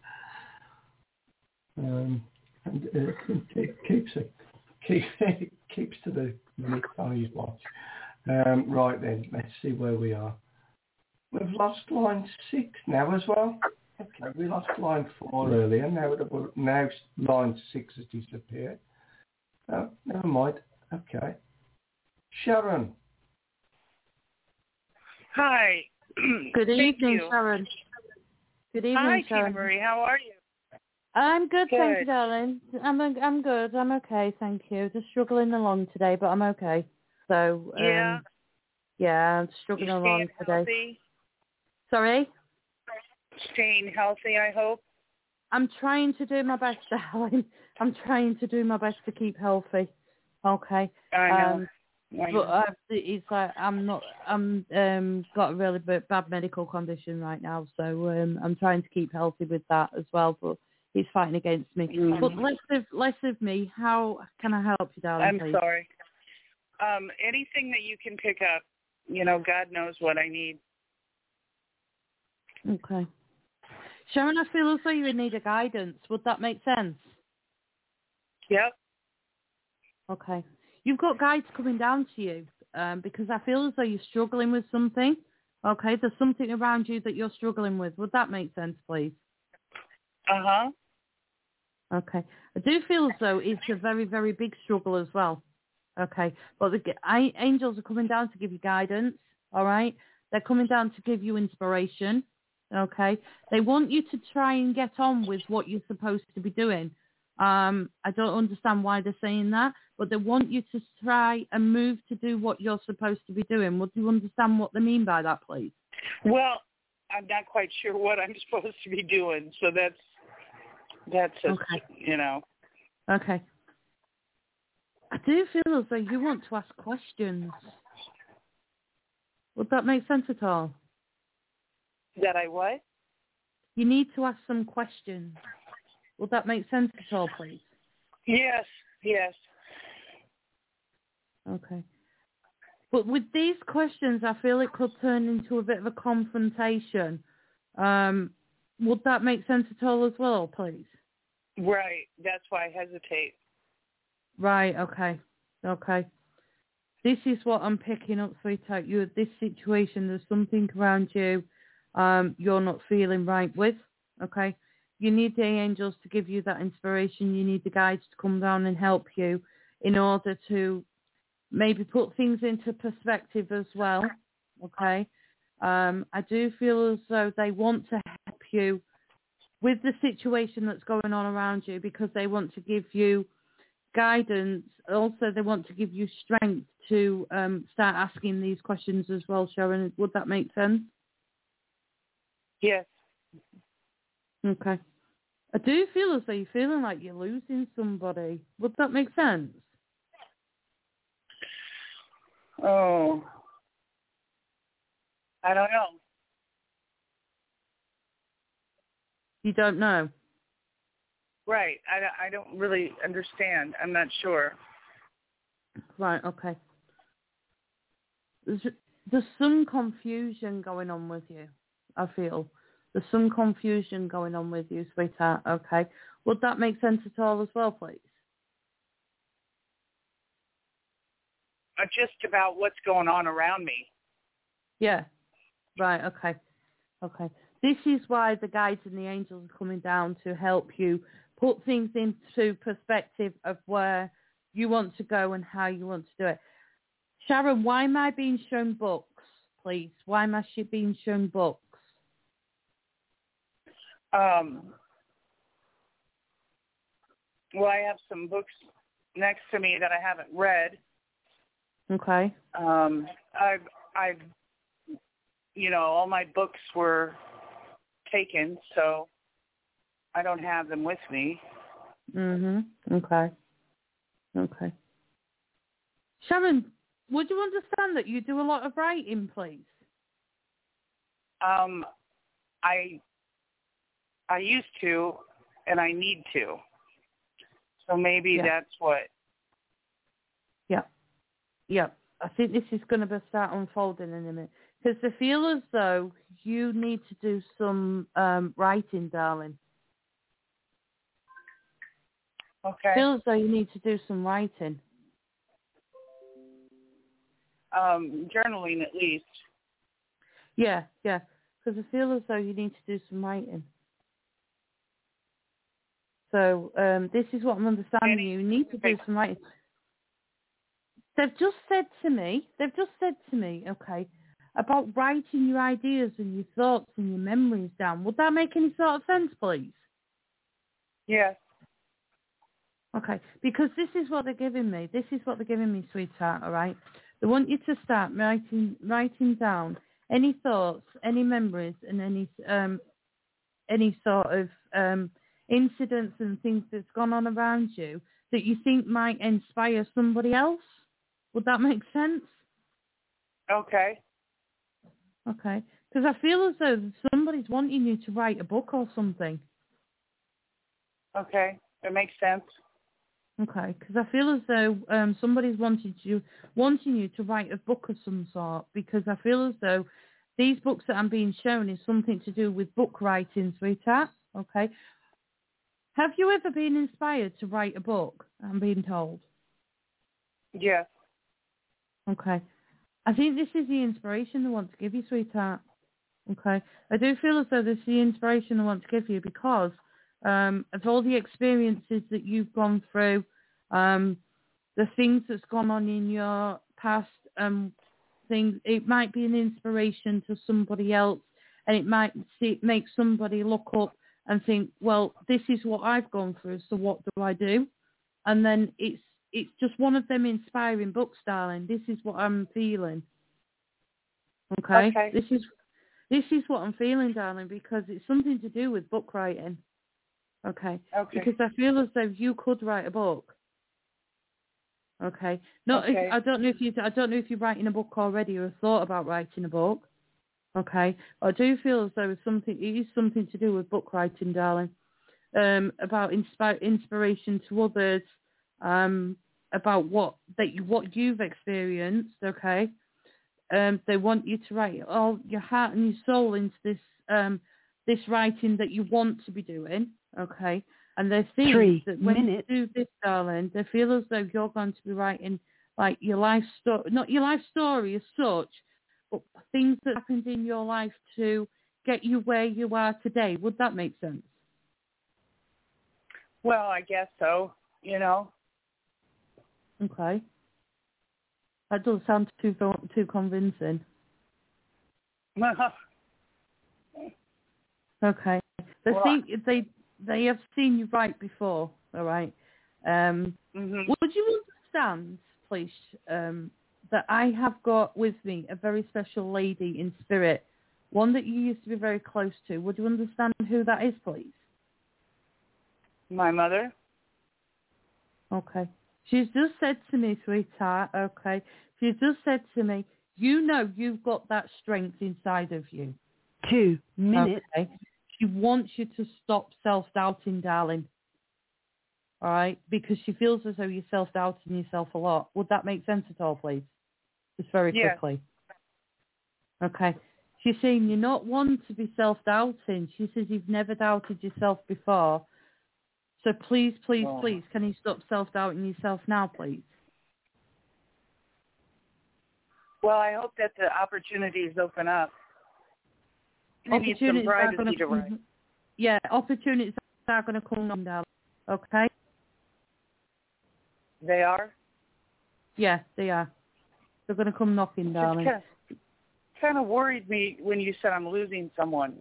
And it keeps to the minute on his watch. Right then, let's see where we are. We've lost line 6 now as well. Okay, we lost line 4 earlier. Now line 6 has disappeared. Oh, never mind. Okay. Sharon. Hi. Good evening, you. Sharon. Good evening, Hi, Sharon. Tina Marie. How are you? I'm good, thank you, Good. darling. I'm good. I'm okay, thank you. Just struggling along today, but I'm okay. So Yeah. Yeah, I'm struggling You along staying today. healthy? Sorry? Staying healthy, I hope. I'm trying to do my best, darling. I'm trying to do my best to keep healthy. Okay. I know. But it's like I'm got a really bad medical condition right now, so I'm trying to keep healthy with that as well. But he's fighting against me. Mm-hmm. But less of me. How can I help you, darling? I'm please? sorry. Anything that you can pick up, God knows what I need. Okay. Sharon, I feel as though you would need a guidance. Would that make sense? Yep. Okay. You've got guides coming down to you because I feel as though you're struggling with something. Okay, there's something around you that you're struggling with. Would that make sense, please? Uh-huh. Okay. I do feel as though it's a very, very big struggle as well. Okay. But the angels are coming down to give you guidance, all right? They're coming down to give you inspiration, okay? They want you to try and get on with what you're supposed to be doing. I don't understand why they're saying that, but they want you to try and move to do what you're supposed to be doing. Would you understand what they mean by that, please? Well, I'm not quite sure what I'm supposed to be doing, so that's just, okay. Okay. I do feel as though you want to ask questions. Would that make sense at all? That I what? You need to ask some questions. Would that make sense at all, please? Yes. Okay. But with these questions, I feel it could turn into a bit of a confrontation. Would that make sense at all as well, please? Right. That's why I hesitate. Right. Okay. This is what I'm picking up, sweetheart. You at this situation, there's something around you you're not feeling right with. Okay. You need the angels to give you that inspiration. You need the guides to come down and help you in order to maybe put things into perspective as well. Okay. I do feel as though they want to help you with the situation that's going on around you because they want to give you guidance. Also, they want to give you strength to start asking these questions as well, Sharon. Would that make sense? Yes. Okay. I do feel as though you're feeling like you're losing somebody. Would that make sense? Oh. I don't know. You don't know? Right. I don't really understand. I'm not sure. Right, okay. There's some confusion going on with you, I feel. There's some confusion going on with you, sweetheart, okay? Would that make sense at all as well, please? Just about what's going on around me. Yeah. Right, okay. Okay. This is why the guides and the angels are coming down to help you put things into perspective of where you want to go and how you want to do it. Sharon, why am I being shown books, please? Why am I being shown books? Well, I have some books next to me that I haven't read. Okay. I've all my books were taken, so I don't have them with me. Okay. Okay. Sharon, would you understand that you do a lot of writing, please? I used to, and I need to. So maybe that's what. Yeah. I think this is going to start unfolding in a minute. Because I feel as though you need to do some writing, darling. Okay. I feel as though you need to do some writing. Journaling, at least. Yeah. Because I feel as though you need to do some writing. So this is what I'm understanding. You need to do some writing. They've just said to me, okay, about writing your ideas and your thoughts and your memories down. Would that make any sort of sense, please? Yes. Okay, because this is what they're giving me. This is what they're giving me, sweetheart, all right? They want you to start writing down any thoughts, any memories, and any sort of incidents and things that's gone on around you that you think might inspire somebody else. Would that make sense? Okay. Okay. Because I feel as though somebody's wanting you to write a book or something. Okay. That makes sense. Okay. Because I feel as though somebody's wanting you to write a book of some sort. Because I feel as though these books that I'm being shown is something to do with book writing, sweetheart. Okay. Have you ever been inspired to write a book? I'm being told. Yes. Okay. I think this is the inspiration they want to give you, sweetheart. Okay. I do feel as though this is the inspiration they want to give you because of all the experiences that you've gone through, the things that's gone on in your past, things. It might be an inspiration to somebody else, and it might make somebody look up and think, well, this is what I've gone through, so what do I do? And then it's just one of them inspiring books, darling. This is what I'm feeling. Okay? This is what I'm feeling, darling, because it's something to do with book writing. Okay? Because I feel as though you could write a book. Okay? I don't know if you're writing a book already or thought about writing a book. Okay? I do feel as though it is something to do with book writing, darling. About inspiration to others. About what you've experienced, okay? They want you to write all your heart and your soul into this writing that you want to be doing, okay? And they think that when you do this, darling, they feel as though you're going to be writing like your life story, not your life story as such, but things that happened in your life to get you where you are today. Would that make sense? Well, I guess so, Okay. That doesn't sound too convincing. Okay. They have seen you write before, all right? Would you understand, please, that I have got with me a very special lady in spirit, one that you used to be very close to. Would you understand who that is, please? My mother. Okay. She's just said to me, sweetheart, okay, she's just said to me, you've got that strength inside of you. 2 minutes. Okay. She wants you to stop self-doubting, darling. all right, because she feels as though you're self-doubting yourself a lot. Would that make sense at all, please? Just very quickly. Okay. She's saying you're not one to be self-doubting. She says you've never doubted yourself before. So please, please, please, can you stop self-doubting yourself now, please? Well, I hope that the opportunities open up. Opportunities are going to come. Yeah, opportunities are going to come on, darling. Okay? They are? Yeah, they are. They're going to come knocking, darling. Kind of worried me when you said I'm losing someone.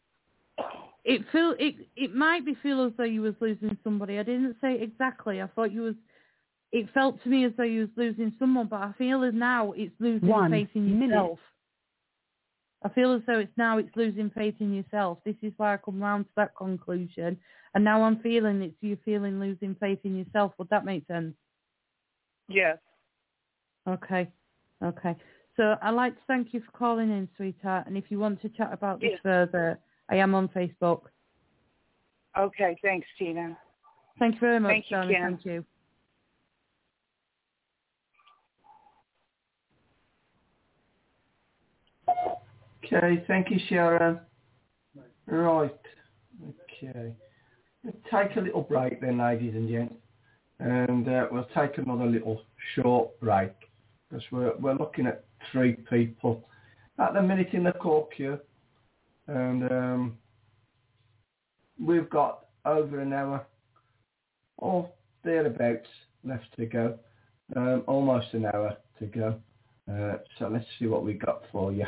It might be feel as though you was losing somebody. I didn't say exactly. I thought you was. It felt to me as though you was losing someone, but I feel as now it's losing faith in yourself. I feel as though it's losing faith in yourself. This is why I come round to that conclusion, and now I'm feeling you're feeling losing faith in yourself. Would that make sense? Yes. Okay. So I'd like to thank you for calling in, sweetheart. And if you want to chat about this further, I am on Facebook. Okay, thanks, Tina. Thank you very much, thank you, darling. Kim. Thank you. Okay, thank you, Sharon. Right, okay. We'll take a little break then, ladies and gents. And we'll take another little short break. Because we're looking at 3 people at the minute in the call queue. And we've got over an hour or thereabouts left to go. Almost an hour to go. So let's see what we got for you.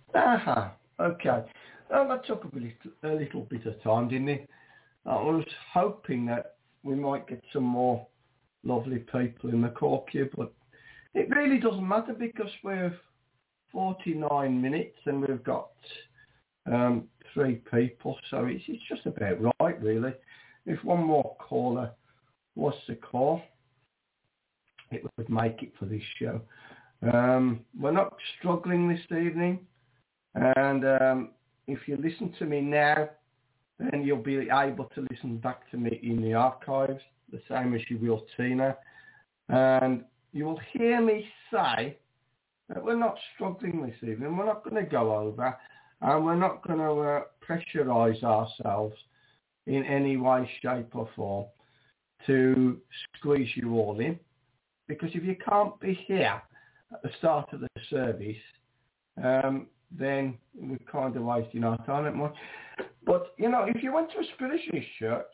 Okay. Well, that took a little bit of time, didn't it? I was hoping that we might get some more lovely people in the call queue, but it really doesn't matter because we're 49 minutes and we've got 3 people, so it's just about right, really. If one more caller was to call, it would make it for this show. We're not struggling this evening, and if you listen to me now, then you'll be able to listen back to me in the archives, the same as you will Tina, and you will hear me say that we're not struggling this evening. We're not going to go over, and we're not going to pressurise ourselves in any way, shape or form to squeeze you all in, because if you can't be here at the start of the service, then we're kind of wasting our time, aren't we? But, you know, if you went to a spiritualist church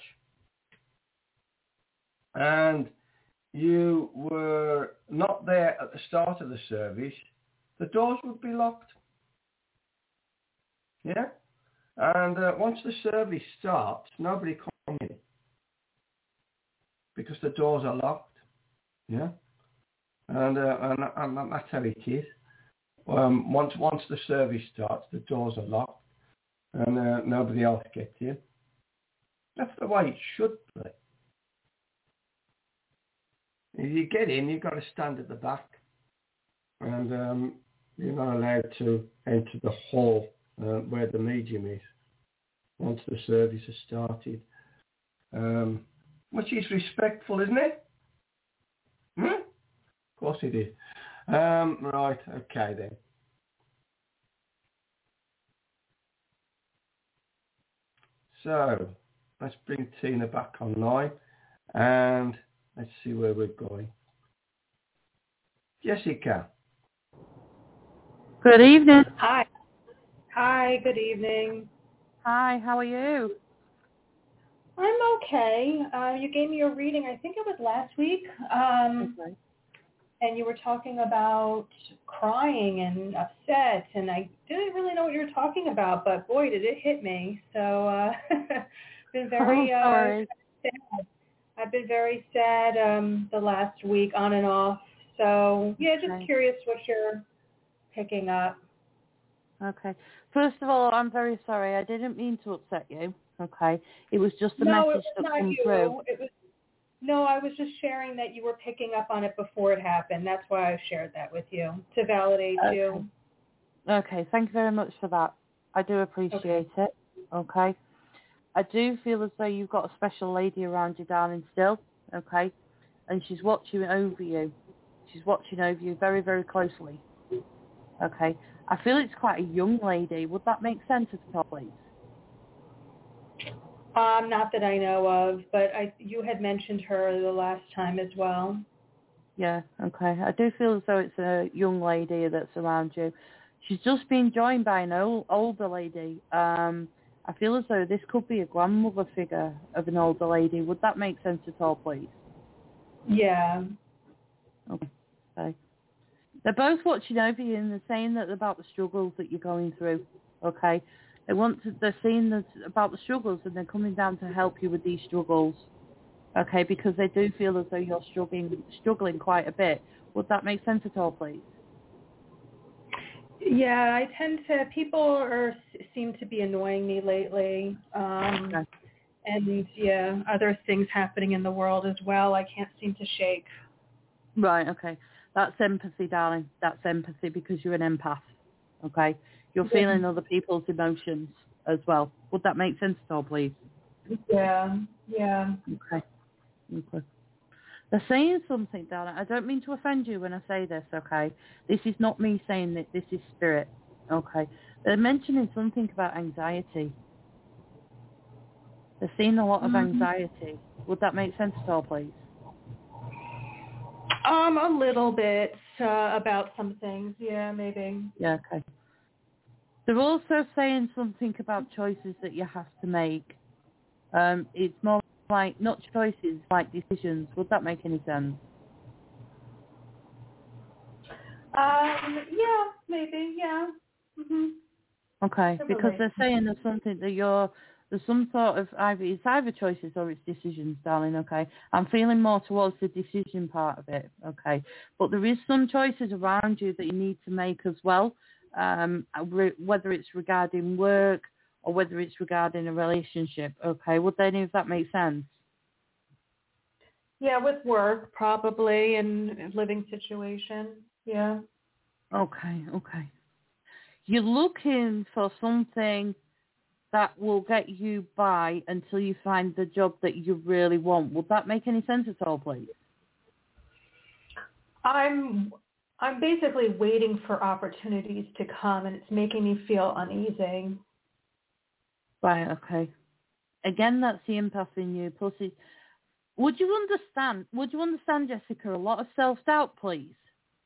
and you were not there at the start of the service, the doors would be locked. Yeah? And once the service starts, nobody comes in because the doors are locked. Yeah? And that's how it is. Once the service starts, the doors are locked and nobody else gets in. That's the way it should be. If you get in, you've got to stand at the back, and you're not allowed to enter the hall where the medium is once the service has started, which is respectful, isn't it? Of course it is. Right, okay then. So let's bring Tina back online and let's see where we're going. Jessica. Good evening. Hi. Hi, good evening. Hi, how are you? I'm okay. You gave me a reading, I think it was last week, Okay. and you were talking about crying and upset, and I didn't really know what you were talking about, but boy, did it hit me. So been very sorry. sad. I've been very sad the last week, on and off. So yeah, just curious what you're picking up. Okay. First of all, I'm very sorry. I didn't mean to upset you. Okay. It was just a message that came through. No, I was just sharing that you were picking up on it before it happened. That's why I shared that with you, to validate you. Okay. Thank you very much for that. I do appreciate it. Okay. I do feel as though you've got a special lady around you, darling, still. Okay. And she's watching over you. She's watching over you very, very closely. Okay. I feel it's quite a young lady. Would that make sense at all, please? Not that I know of, but you had mentioned her the last time as well. Yeah, okay. I do feel as though it's a young lady that's around you. She's just been joined by an older lady. I feel as though this could be a grandmother figure of an older lady. Would that make sense at all, please? Yeah. Okay. They're both watching over you and they're saying that about the struggles that you're going through. Okay. They're seeing that about the struggles and they're coming down to help you with these struggles. Okay, because they do feel as though you're struggling quite a bit. Would that make sense at all, please? Yeah, people seem to be annoying me lately. Okay. And yeah, other things happening in the world as well I can't seem to shake. Right, okay. That's empathy, darling. That's empathy because you're an empath. Okay? You're feeling other people's emotions as well. Would that make sense at all, please? Yeah. Okay. They're saying something, darling. I don't mean to offend you when I say this, okay? This is not me saying that. This is spirit, okay? They're mentioning something about anxiety. They're seeing a lot of anxiety. Would that make sense at all, please? A little bit about some things. Yeah, maybe. Yeah, okay. They're also saying something about choices that you have to make. It's more like not choices, like decisions. Would that make any sense? Yeah, maybe. Yeah. Okay, because they're saying there's something that there's some sort of it's either choices or it's decisions, darling, okay? I'm feeling more towards the decision part of it, okay? But there is some choices around you that you need to make as well, whether it's regarding work or whether it's regarding a relationship, okay? Would any of that make sense? Yeah, with work, probably, and living situation, yeah. Okay. You're looking for something that will get you by until you find the job that you really want. Would that make any sense at all, please? I'm basically waiting for opportunities to come, and it's making me feel uneasy. Right, okay. Again, that's the empath in you. Plus, would you understand, Jessica, a lot of self-doubt, please?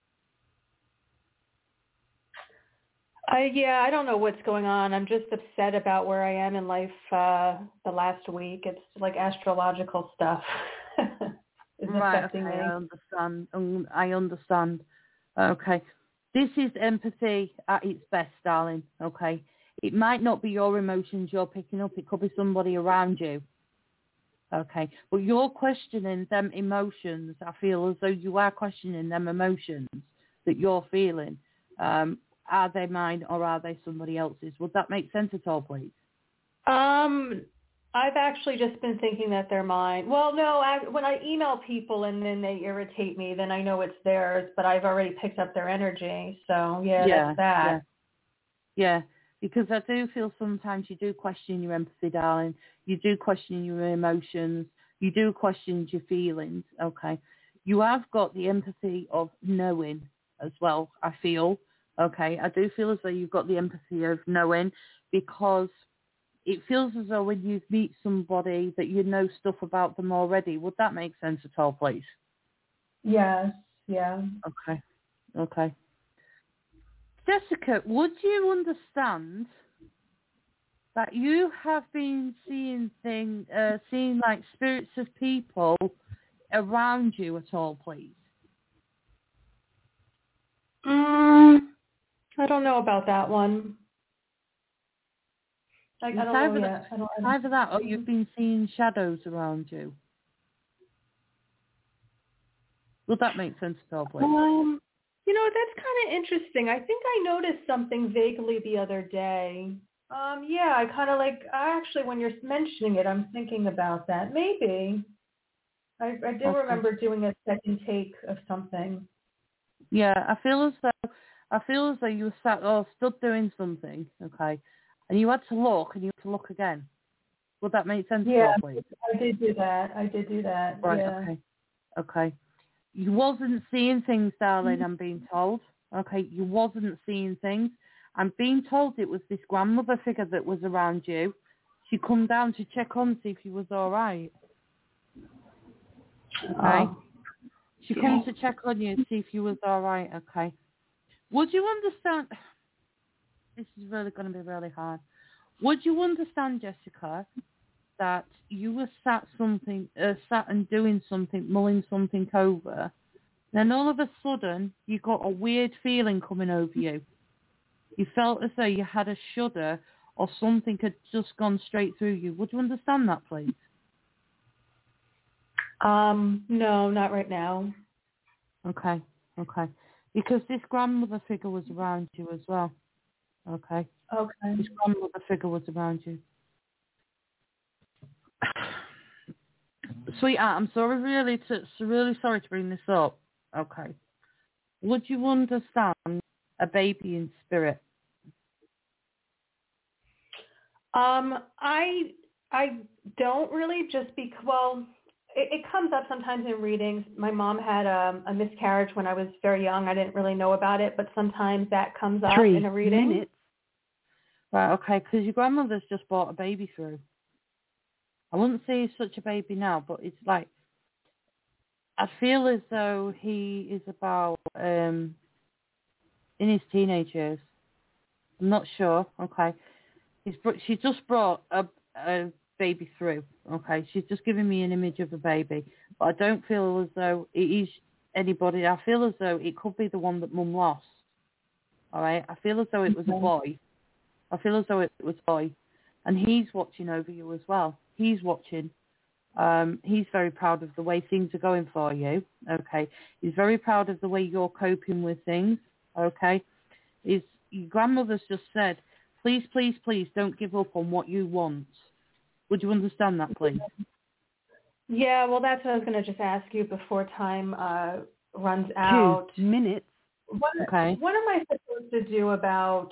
I don't know what's going on. I'm just upset about where I am in life the last week. It's like astrological stuff. It's affecting me. I understand. Okay. This is empathy at its best, darling. Okay. It might not be your emotions you're picking up. It could be somebody around you. Okay. But you're questioning them emotions. I feel as though you are questioning them emotions that you're feeling. Are they mine or are they somebody else's? Would that make sense at all, please? I've actually just been thinking that they're mine. Well, no, when I email people and then they irritate me, then I know it's theirs, but I've already picked up their energy. So, that's that. Yeah, because I do feel sometimes you do question your empathy, darling. You do question your emotions. You do question your feelings, okay? You have got the empathy of knowing as well, I feel. Okay, I do feel as though you've got the empathy of knowing, because it feels as though when you meet somebody that you know stuff about them already. Would that make sense at all, please? Yes, yeah. Okay. Jessica, would you understand that you have been seeing like spirits of people around you at all, please? I don't know about that one. I don't know yet. Either that or you've been seeing shadows around you. Would that make sense at all, please? That's kind of interesting. I think I noticed something vaguely the other day. Actually, when you're mentioning it, I'm thinking about that. Maybe. I do remember doing a second take of something. Yeah, I feel as though you were stood doing something, okay, and you had to look and you had to look again. Would that make sense? Yeah, please? I did do that. Right. Yeah. Okay. You wasn't seeing things, darling. I'm being told. Okay, you wasn't seeing things. I'm being told it was this grandmother figure that was around you. She come down to check on, see if you was all right. Okay. She comes to check on you and see if you was all right, okay? Would you understand? This is really going to be really hard. Would you understand, Jessica, that you were sat and doing something, mulling something over, then all of a sudden you got a weird feeling coming over you? You felt as though you had a shudder or something had just gone straight through you. Would you understand that, please? No, not right now. Okay. Because this grandmother figure was around you as well. Okay. This grandmother figure was around you. Sweetheart, I'm really sorry to bring this up. Okay. Would you understand a baby in spirit? I don't really, just because, it comes up sometimes in readings. My mom had a miscarriage when I was very young. I didn't really know about it, but sometimes that comes up in a reading. 3 minutes. Right, okay, because your grandmother's just brought a baby through. I wouldn't say he's such a baby now, but it's like, I feel as though he is about in his teenage years. I'm not sure, okay. She just brought a baby through, okay. She's just giving me an image of a baby, but I don't feel as though it is anybody. I feel as though it could be the one that Mum lost, all right. I feel as though it was a boy, I feel as though it was boy, and he's watching over you as well. He's watching. He's very proud of the way things are going for you. Okay. He's very proud of the way you're coping with things. Okay. Your grandmother's just said, please, please, please don't give up on what you want. Would you understand that, please? Yeah, well, that's what I was going to just ask you before time runs out. 2 minutes. What am I supposed to do about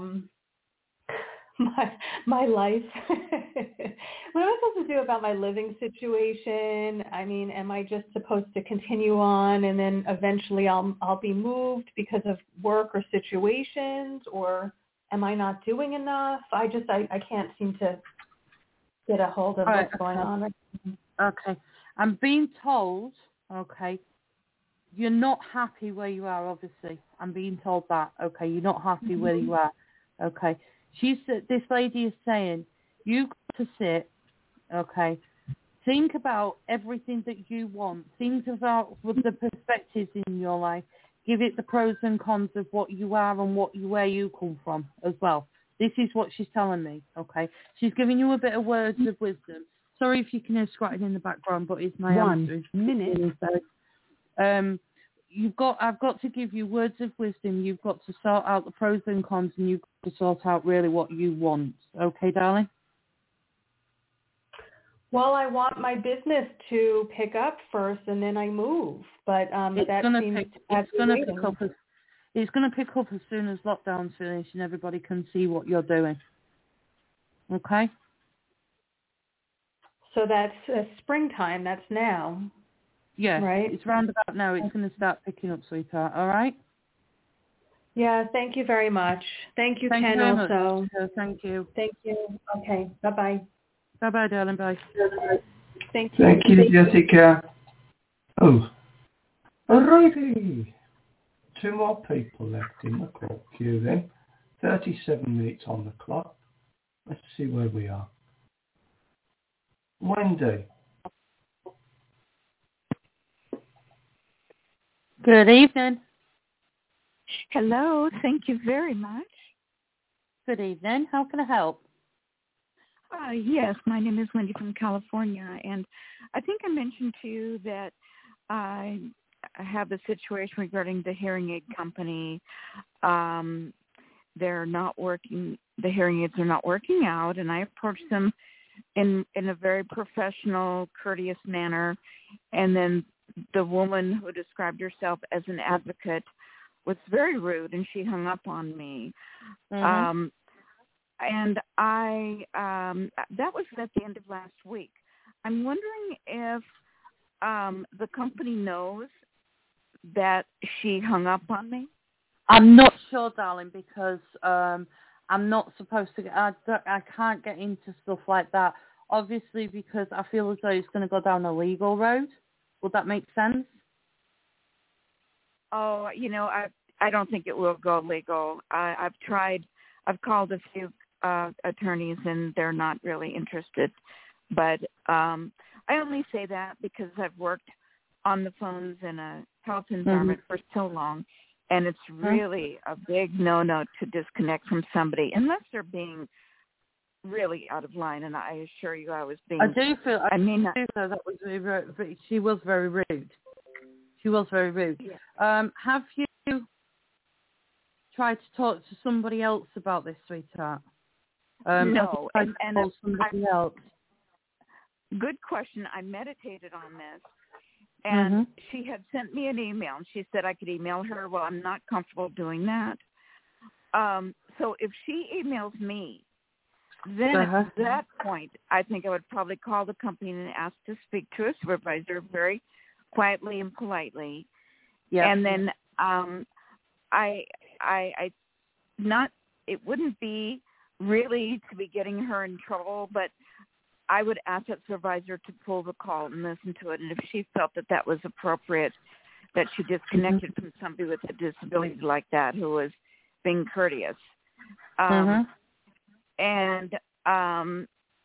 my life? What am I supposed to do about my living situation? I mean, am I just supposed to continue on and then eventually I'll be moved because of work or situations, or am I not doing enough? I can't seem to get a hold of what's going on. Okay. I'm being told, okay, you're not happy where you are, obviously. I'm being told that, okay, you're not happy where you are, okay. This lady is saying, you got to sit, okay, think about everything that you want. Think about the perspectives in your life. Give it the pros and cons of what you are and where you come from as well. This is what she's telling me, okay. She's giving you a bit of words of wisdom. Sorry if you can hear scratching in the background, but it's my answer. 1 minute. I've got to give you words of wisdom. You've got to sort out the pros and cons, and you've got to sort out really what you want. Okay, darling? Well, I want my business to pick up first, and then I move. But it's going to pick up as soon as lockdown's finished and everybody can see what you're doing. Okay? So that's springtime. That's now. Yeah, right. It's round about now. It's going to start picking up, sweetheart. All right? Yeah, thank you very much. Thank you, Ken, also. Thank you. Thank you. Okay, bye-bye. Bye-bye, darling. Bye. Thank you. Thank you, Jessica. Oh, alrighty. 2 more people left in the call queue then. 37 minutes on the clock. Let's see where we are. Wendy. Good evening. Hello. Thank you very much. Good evening. How can I help? Yes, my name is Wendy from California, and I think I mentioned to you that I have a situation regarding the hearing aid company. They're not working. The hearing aids are not working out, and I approached them in a very professional, courteous manner, and then the woman who described herself as an advocate was very rude, and she hung up on me. Mm-hmm. And that was at the end of last week. I'm wondering if the company knows that she hung up on me. I'm not sure, darling, because I'm not supposed to. I can't get into stuff like that. Obviously, because I feel as though it's going to go down a legal road. Would that make sense? Oh, I don't think it will go legal. I've called a few attorneys, and they're not really interested. But I only say that because I've worked on the phones in a health environment for so long, and it's really a big no-no to disconnect from somebody unless they're being really out of line. And I assure you, I was being. I do feel that was very rude. She was very rude. Yeah. Have you tried to talk to somebody else about this, sweetheart? No. And somebody else. Good question. I meditated on this, and she had sent me an email, and she said I could email her. Well, I'm not comfortable doing that. So if she emails me, then at that point, I think I would probably call the company and ask to speak to a supervisor very quietly and politely. Yep. And then it wouldn't be really to be getting her in trouble, but I would ask that supervisor to pull the call and listen to it. And if she felt that was appropriate, that she disconnected from somebody with a disability like that who was being courteous. And I'm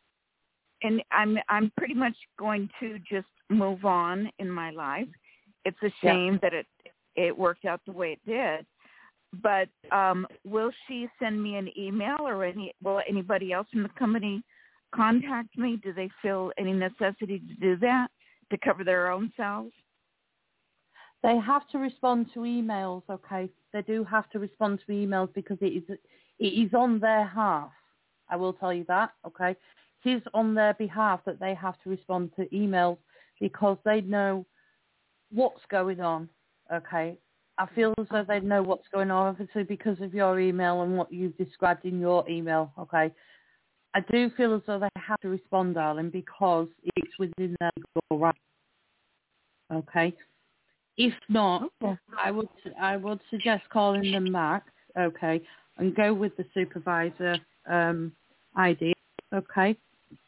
pretty much going to just move on in my life. It's a shame that it worked out the way it did, But will she send me an email, or will anybody else in the company contact me? Do they feel any necessity to do that to cover their own selves? They have to respond to emails, okay? They do have to respond to emails because it is on their behalf. I will tell you that, okay? It is on their behalf that they have to respond to emails because they know what's going on, okay? I feel as though they know what's going on, obviously, because of your email and what you've described in your email, okay? I do feel as though they have to respond, darling, because it's within their legal right, okay? If not, okay, I would suggest calling them back, okay, and go with the supervisor ID, okay?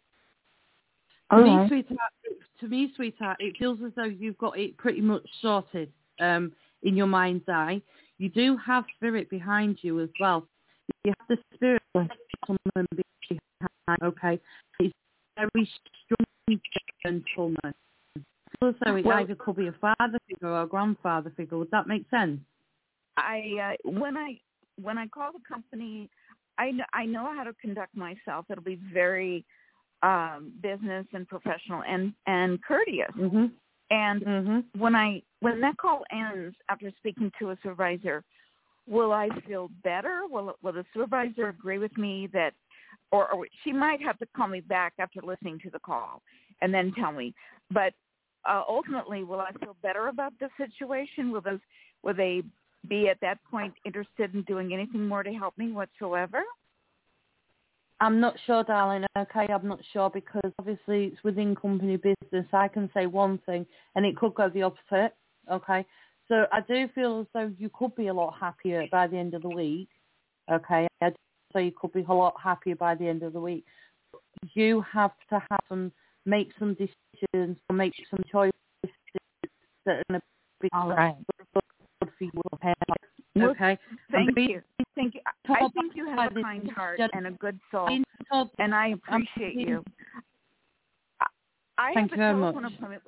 To me, sweetheart, it feels as though you've got it pretty much sorted in your mind's eye. You do have spirit behind you as well. You have the spirit of someone behind, okay? It's very strong gentleman. So it either could be a father figure or a grandfather figure. Would that make sense? When I call the company, I know how to conduct myself. It'll be very business and professional and courteous. Mm-hmm. And when that call ends after speaking to a supervisor, will I feel better? Will the supervisor agree with me that, or she might have to call me back after listening to the call and then tell me, but ultimately, will I feel better about the situation? Will they be at that point interested in doing anything more to help me whatsoever? I'm not sure, darling. Okay, I'm not sure because obviously it's within company business. I can say one thing and it could go the opposite. Okay, so I do feel as though you could be a lot happier by the end of the week. Okay, I do say you could be a lot happier by the end of the week. You have to make some decisions or make some choices that are going to be all right. Good for you. Okay. Thank you. I think you have a kind heart and a good soul, and I appreciate you. I have a telephone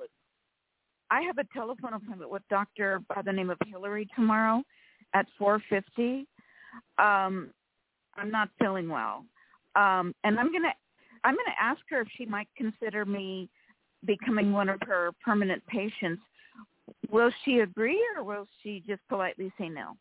appointment with Doctor by the name of Hillary tomorrow at 4:50. I'm not feeling well, and I'm gonna ask her if she might consider me becoming one of her permanent patients. Will she agree, or will she just politely say no?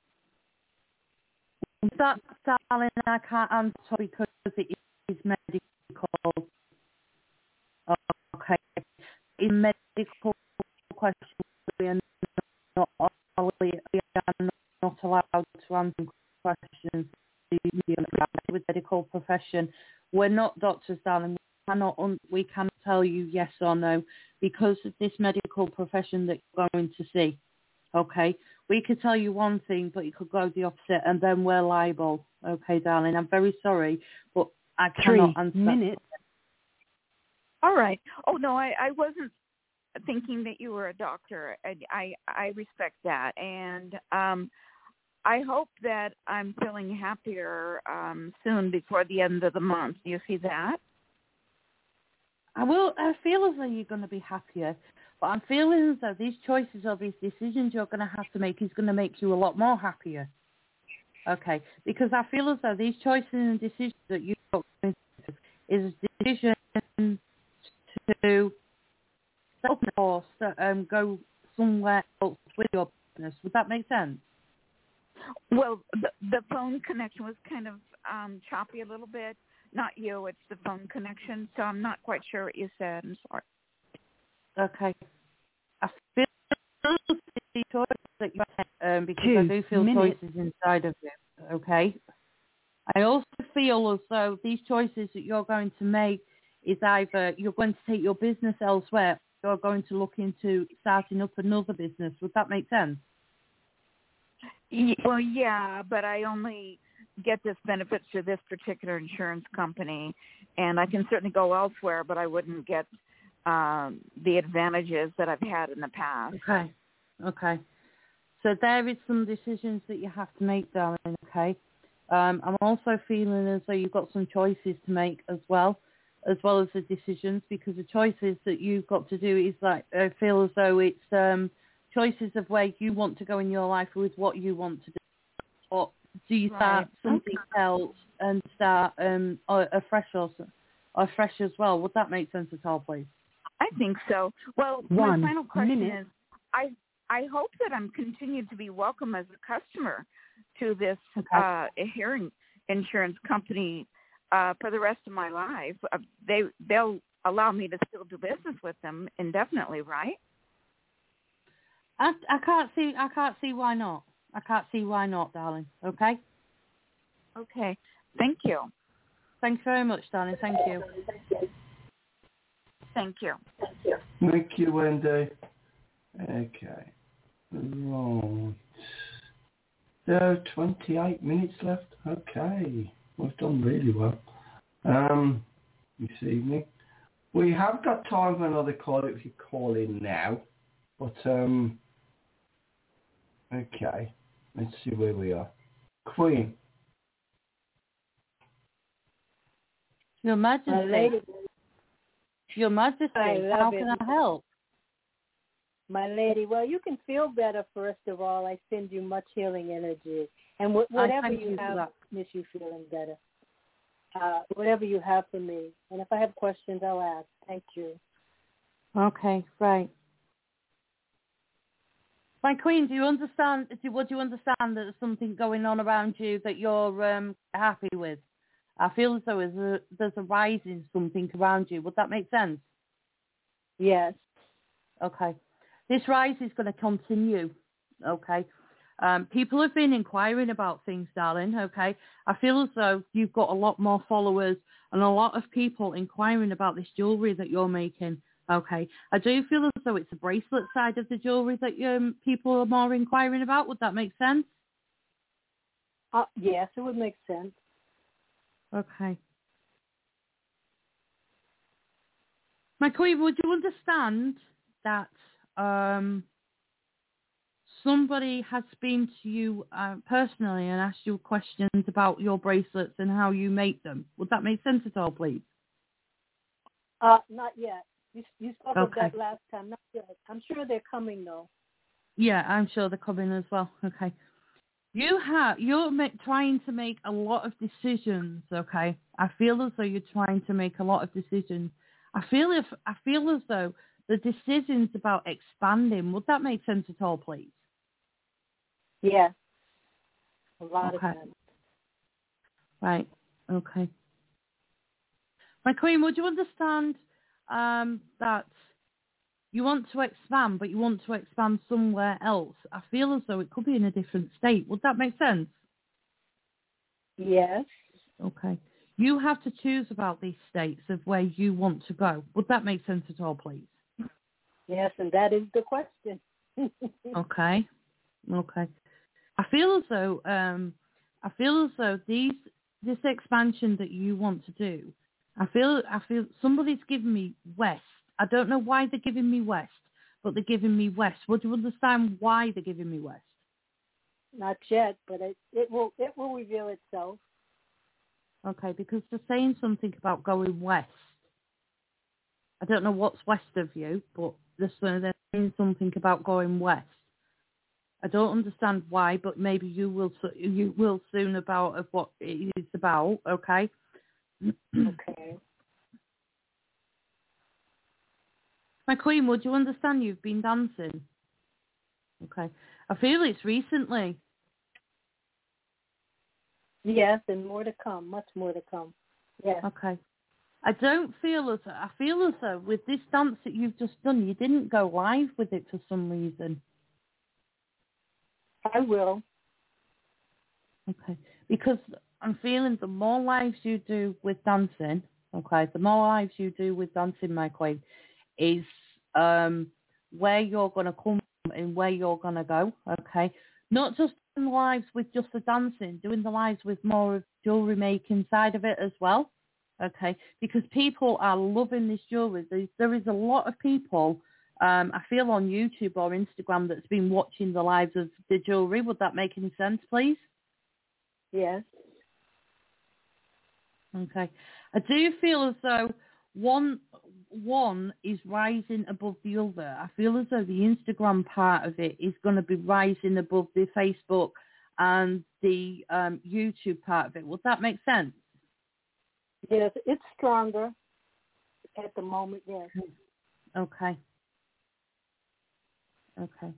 That, darling, I can't answer because it is medical. Okay. In medical questions, we are not allowed to answer questions with medical profession. We're not doctors, darling. We cannot tell you yes or no because of this medical profession that you're going to see. Okay, we could tell you one thing, but it could go the opposite, and then we're liable. Okay, darling, I'm very sorry, but I cannot answer. 3 minutes. All right. Oh no, I wasn't thinking that you were a doctor. I respect that, and I hope that I'm feeling happier soon before the end of the month. Do you see that? I feel as though you're going to be happier. But I'm feeling as though these choices or these decisions you're going to have to make is going to make you a lot more happier. Okay, because I feel as though these choices and decisions that you've got to make is a decision to or go somewhere else with your business. Would that make sense? Well, the phone connection was kind of choppy a little bit. Not you, it's the phone connection. So I'm not quite sure what you said. I'm sorry. Okay. I feel the choices that you have, because I do feel choices inside of you. Okay. I also feel as though these choices that you're going to make is either you're going to take your business elsewhere or you're going to look into starting up another business. Would that make sense? Well, yeah, but I only get this benefit through this particular insurance company, and I can certainly go elsewhere, but I wouldn't get the advantages that I've had in the past. Okay. So there is some decisions that you have to make, darling, okay? I'm also feeling as though you've got some choices to make as well as the decisions, because the choices that you've got to do is like, I feel as though it's choices of where you want to go in your life with what you want to do. or do you start something else and start a fresh as well? Would that make sense at all, please? I think so. Well, my final question is, I hope that I'm continued to be welcome as a customer to this hearing insurance company for the rest of my life. They'll allow me to still do business with them indefinitely, right? I can't see why not. I can't see why not, darling. Okay? Okay. Thank you. Thanks very much, darling. Thank you. Thank you. Thank you, Wendy. Okay. Right. There are 28 minutes left. Okay. We've done really well this evening. We have got time for another call if you call in now. But, okay. Let's see where we are. Queen. Your Majesty. Your Majesty, how can I help? My lady, well, you can feel better, first of all. I send you much healing energy. And whatever you have makes you feeling better. Whatever you have for me. And if I have questions, I'll ask. Thank you. Okay, right. My queen, do you understand that there's something going on around you that you're happy with? I feel as though there's a rise in something around you. Would that make sense? Yes. Okay. This rise is going to continue. Okay. People have been inquiring about things, darling. Okay. I feel as though you've got a lot more followers and a lot of people inquiring about this jewellery that you're making. Okay. I do feel as though it's the bracelet side of the jewellery that people are more inquiring about. Would that make sense? Yes, it would make sense. Okay. My queen, would you understand that somebody has been to you personally and asked you questions about your bracelets and how you make them? Would that make sense at all, please? Not yet. You spoke of that last time. Not yet. I'm sure they're coming, though. Yeah, I'm sure they're coming as well. Okay. You're trying to make a lot of decisions, okay? I feel as though you're trying to make a lot of decisions. I feel as though the decisions about expanding, would that make sense at all, please? Yes. A lot of sense. Right. Okay. My queen, would you understand that you want to expand, but you want to expand somewhere else? I feel as though it could be in a different state. Would that make sense? Yes. Okay. You have to choose about these states of where you want to go. Would that make sense at all, please? Yes, and that is the question. Okay. Okay. I feel as though this expansion that you want to do, I feel somebody's giving me west. I don't know why they're giving me west, but they're giving me west. Would you understand why they're giving me west? Not yet, but it will reveal itself. Okay, because they're saying something about going west. I don't know what's west of you, but they're saying something about going west. I don't understand why, but maybe you will soon about what it is about. Okay. Okay. My queen, would you understand you've been dancing? Okay. I feel it's recently. Yes, and more to come, much more to come. Yes. Okay. I feel as though with this dance that you've just done, you didn't go live with it for some reason. I will. Okay. Because I'm feeling the more lives you do with dancing, okay, the more lives you do with dancing, my queen, is where you're going to come and where you're going to go, okay? Not just doing lives with just the dancing, doing the lives with more of jewellery making side of it as well, okay? Because people are loving this jewellery. There is a lot of people, I feel on YouTube or Instagram, that's been watching the lives of the jewellery. Would that make any sense, please? Yes. Okay. I do feel as though one is rising above the other. I feel as though the Instagram part of it is going to be rising above the Facebook and the YouTube part of it. Would that make sense? Yes, it's stronger at the moment, yes. Okay. Okay.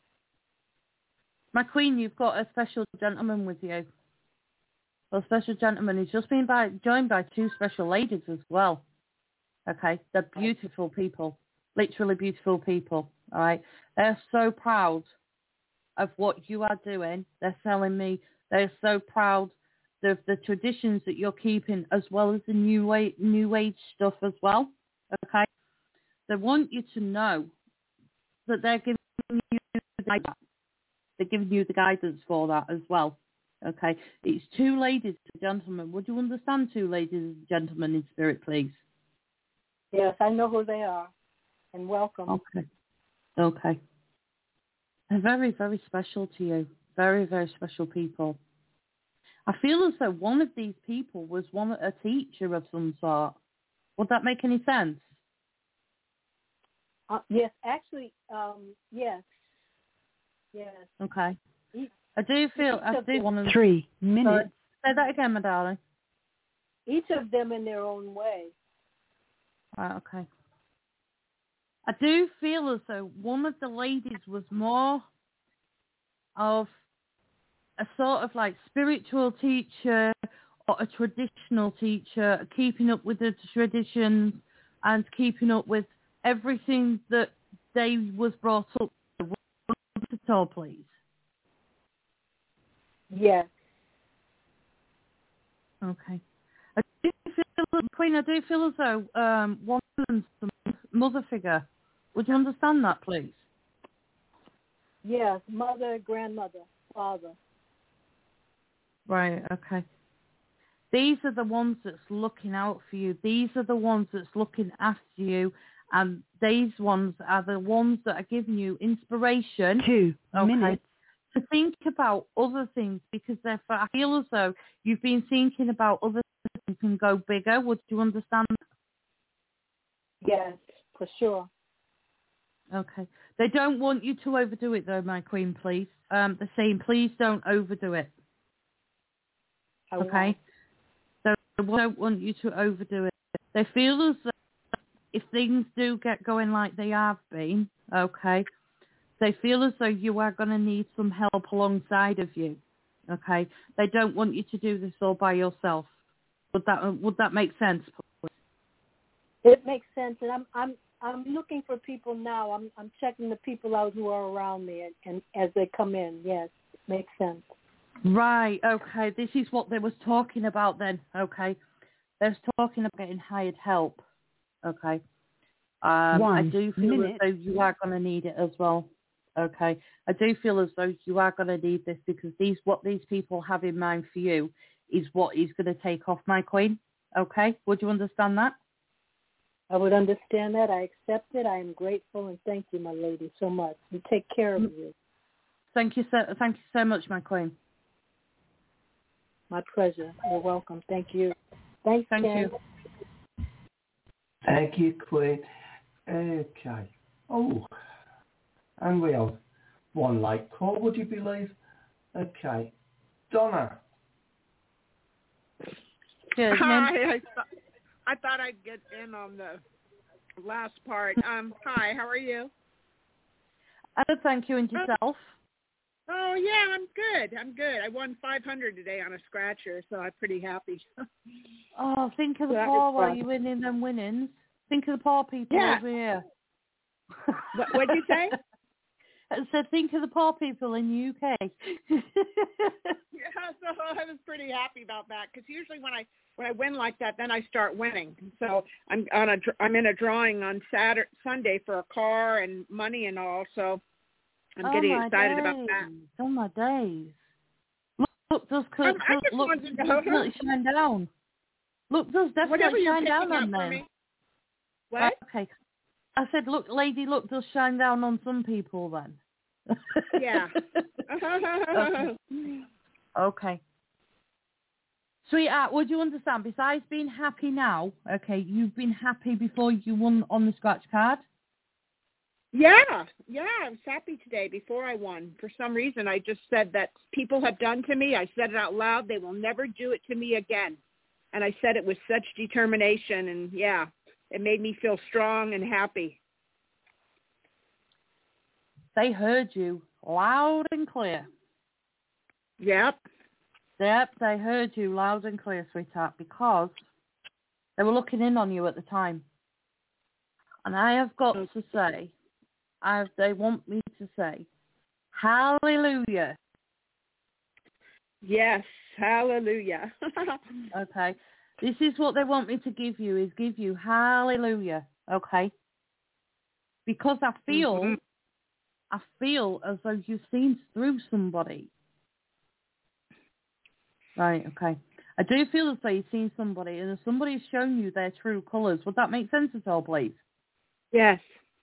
My queen, you've got a special gentleman with you. Well, special gentleman who's just been joined by two special ladies as well. Okay, they're beautiful people, literally beautiful people. All right, they're so proud of what you are doing. They're telling me they're so proud of the traditions that you're keeping, as well as the new age stuff as well. Okay, they want you to know that they're giving you the guidance. They're giving you the guidance for that as well. Okay, it's two ladies and gentlemen. Would you understand two ladies and gentlemen in spirit, please? Yes, I know who they are, and welcome. Okay. Okay. They're very, very special to you. Very, very special people. I feel as though one of these people was a teacher of some sort. Would that make any sense? Yes, actually, yes. Yes. Okay. I do want to... 3 minutes. Say that again, my darling. Each of them in their own way. Right, okay. I do feel as though one of the ladies was more of a sort of like spiritual teacher or a traditional teacher, keeping up with the traditions and keeping up with everything that they was brought up at all, please. Yes. Okay. Queen, I do feel as though one mother figure. Would you understand that, please? Yes, mother, grandmother, father. Right, okay. These are the ones that's looking out for you. These are the ones that's looking after you. And these ones are the ones that are giving you inspiration. 2 minutes. To think about other things, because I feel as though you've been thinking about other things and go bigger. Would you understand? Yes, for sure. Okay. They don't want you to overdo it, though, my queen, please. They're saying, please don't overdo it. Okay? They don't want you to overdo it. They feel as though if things do get going like they have been, okay, they feel as though you are going to need some help alongside of you, okay? They don't want you to do this all by yourself. Would that make sense? It makes sense, and I'm looking for people now. I'm checking the people out who are around me, and as they come in, yes, it makes sense. Right. Okay. This is what they was talking about then. Okay, they was talking about getting hired help. Okay. I do feel as though you are going to need it as well. Okay. I do feel as though you are going to need this, because what these people have in mind for you is what is going to take off, my queen. Okay. Would you understand that? I would understand that. I accept it. I am grateful, and thank you, my lady, so much. You take care of you. Thank you so much, my queen. My pleasure. You're welcome. Thank you. Thank you. Thank you, Queen. Okay. Oh, and we have one late call, would you believe? Okay. Donna. Good. Hi. I thought I'd get in on the last part. Hi, how are you? Thank you, and yourself? Oh, yeah, I'm good. I won $500 today on a scratcher, so I'm pretty happy. Oh, think of the poor while you're winning them winnings. Think of the poor people over here. What'd you say? I said, think of the poor people in the UK. Yeah, so I was pretty happy about that, because usually when I win like that, then I start winning. So I'm in a drawing on Sunday for a car and money and all. So I'm getting excited about that. Oh my days! Look, does definitely shine down. Look, does definitely shine down on them. What? Okay. I said, look, lady, look, does shine down on some people then. Yeah. Okay. Sweetheart, would you understand, besides being happy now, okay, you've been happy before you won on the scratch card? Yeah, I was happy today before I won. For some reason, I just said that people have done to me. I said it out loud. They will never do it to me again. And I said it with such determination. And, yeah, it made me feel strong and happy. They heard you loud and clear. Yep. Yep, they heard you loud and clear, sweetheart, because they were looking in on you at the time. And I have got to say, they want me to say, hallelujah. Yes, hallelujah. Okay. This is what they want me to give you hallelujah. Okay. Because I feel as though you've seen through somebody. Right, okay. I do feel as though you've seen somebody and somebody's shown you their true colours. Would that make sense at all, please? Yes.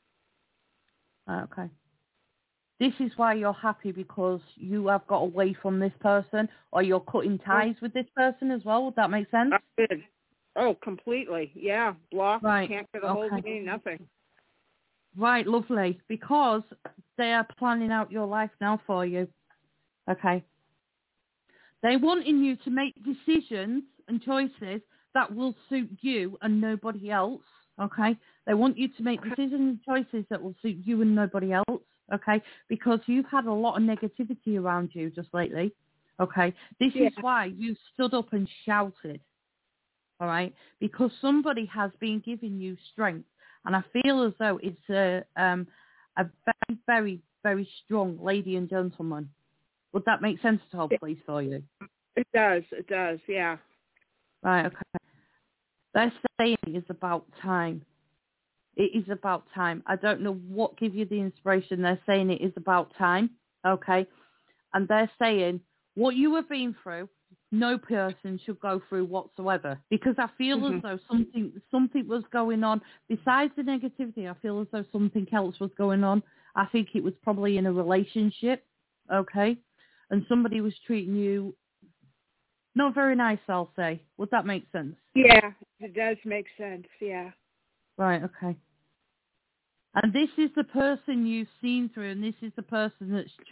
Okay. This is why you're happy, because you have got away from this person, or you're cutting ties with this person as well. Would that make sense? Oh, completely. Yeah. Block. Right. Can't get a hold of me. Nothing. Right, lovely. Because they are planning out your life now for you. Okay. They're wanting you to make decisions and choices that will suit you and nobody else. Okay. They want you to make decisions and choices that will suit you and nobody else. Okay, because you've had a lot of negativity around you just lately. Okay, this is why you stood up and shouted. All right, because somebody has been giving you strength, and I feel as though it's a very, very, very strong lady and gentleman. Would that make sense at all, please, for you? It does. It does. Yeah. Right. Okay. They're saying it's about time. It is about time. I don't know what gives you the inspiration. They're saying it is about time, okay? And they're saying what you have been through, no person should go through whatsoever. Because I feel as though something was going on. Besides the negativity, I feel as though something else was going on. I think it was probably in a relationship, okay? And somebody was treating you not very nice, I'll say. Would that make sense? Yeah, it does make sense, yeah. Right, okay. And this is the person you've seen through, and this is the person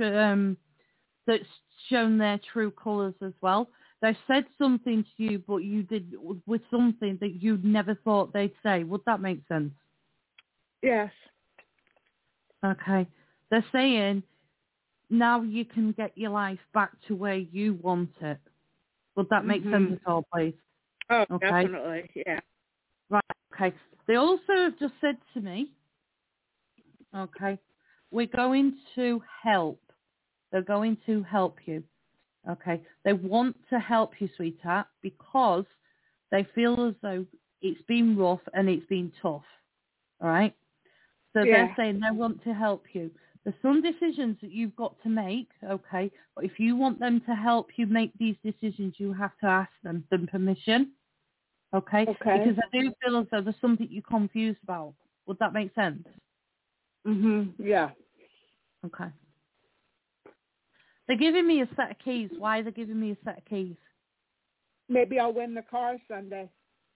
that's shown their true colours as well. They said something to you, but you did with something that you never thought they'd say. Would that make sense? Yes. Okay. They're saying now you can get your life back to where you want it. Would that make sense at all, please? Oh, okay. Definitely, yeah. Right, okay. They also have just said to me, okay, we're going to help. They're going to help you. Okay. They want to help you, sweetheart, because they feel as though it's been rough and it's been tough. All right? So they're saying they want to help you. There's some decisions that you've got to make, okay, but if you want them to help you make these decisions, you have to ask them permission, okay? Because I do feel as though there's something you're confused about. Would that make sense? Yeah. Okay. They're giving me a set of keys. Why are they giving me a set of keys? Maybe I'll win the car Sunday.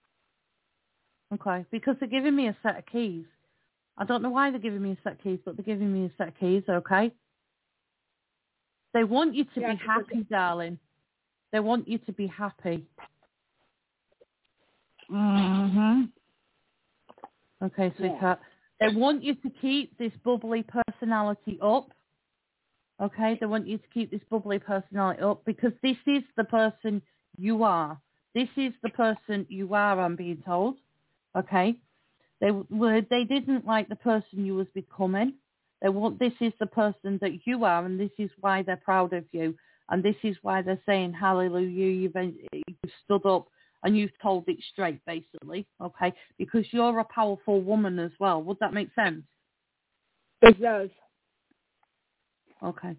Okay, because they're giving me a set of keys. I don't know why they're giving me a set of keys, but they're giving me a set of keys, okay? They want you to be happy, darling. They want you to be happy. Okay, sweetheart. They want you to keep this bubbly personality up. Okay? They want you to keep this bubbly personality up because this is the person you are. This is the person you are, I'm being told. Okay? They didn't like the person you was becoming. This is the person that you are, and this is why they're proud of you. And this is why they're saying, hallelujah, you've stood up and you've told it straight, basically, okay? Because you're a powerful woman as well. Would that make sense? It does. Okay.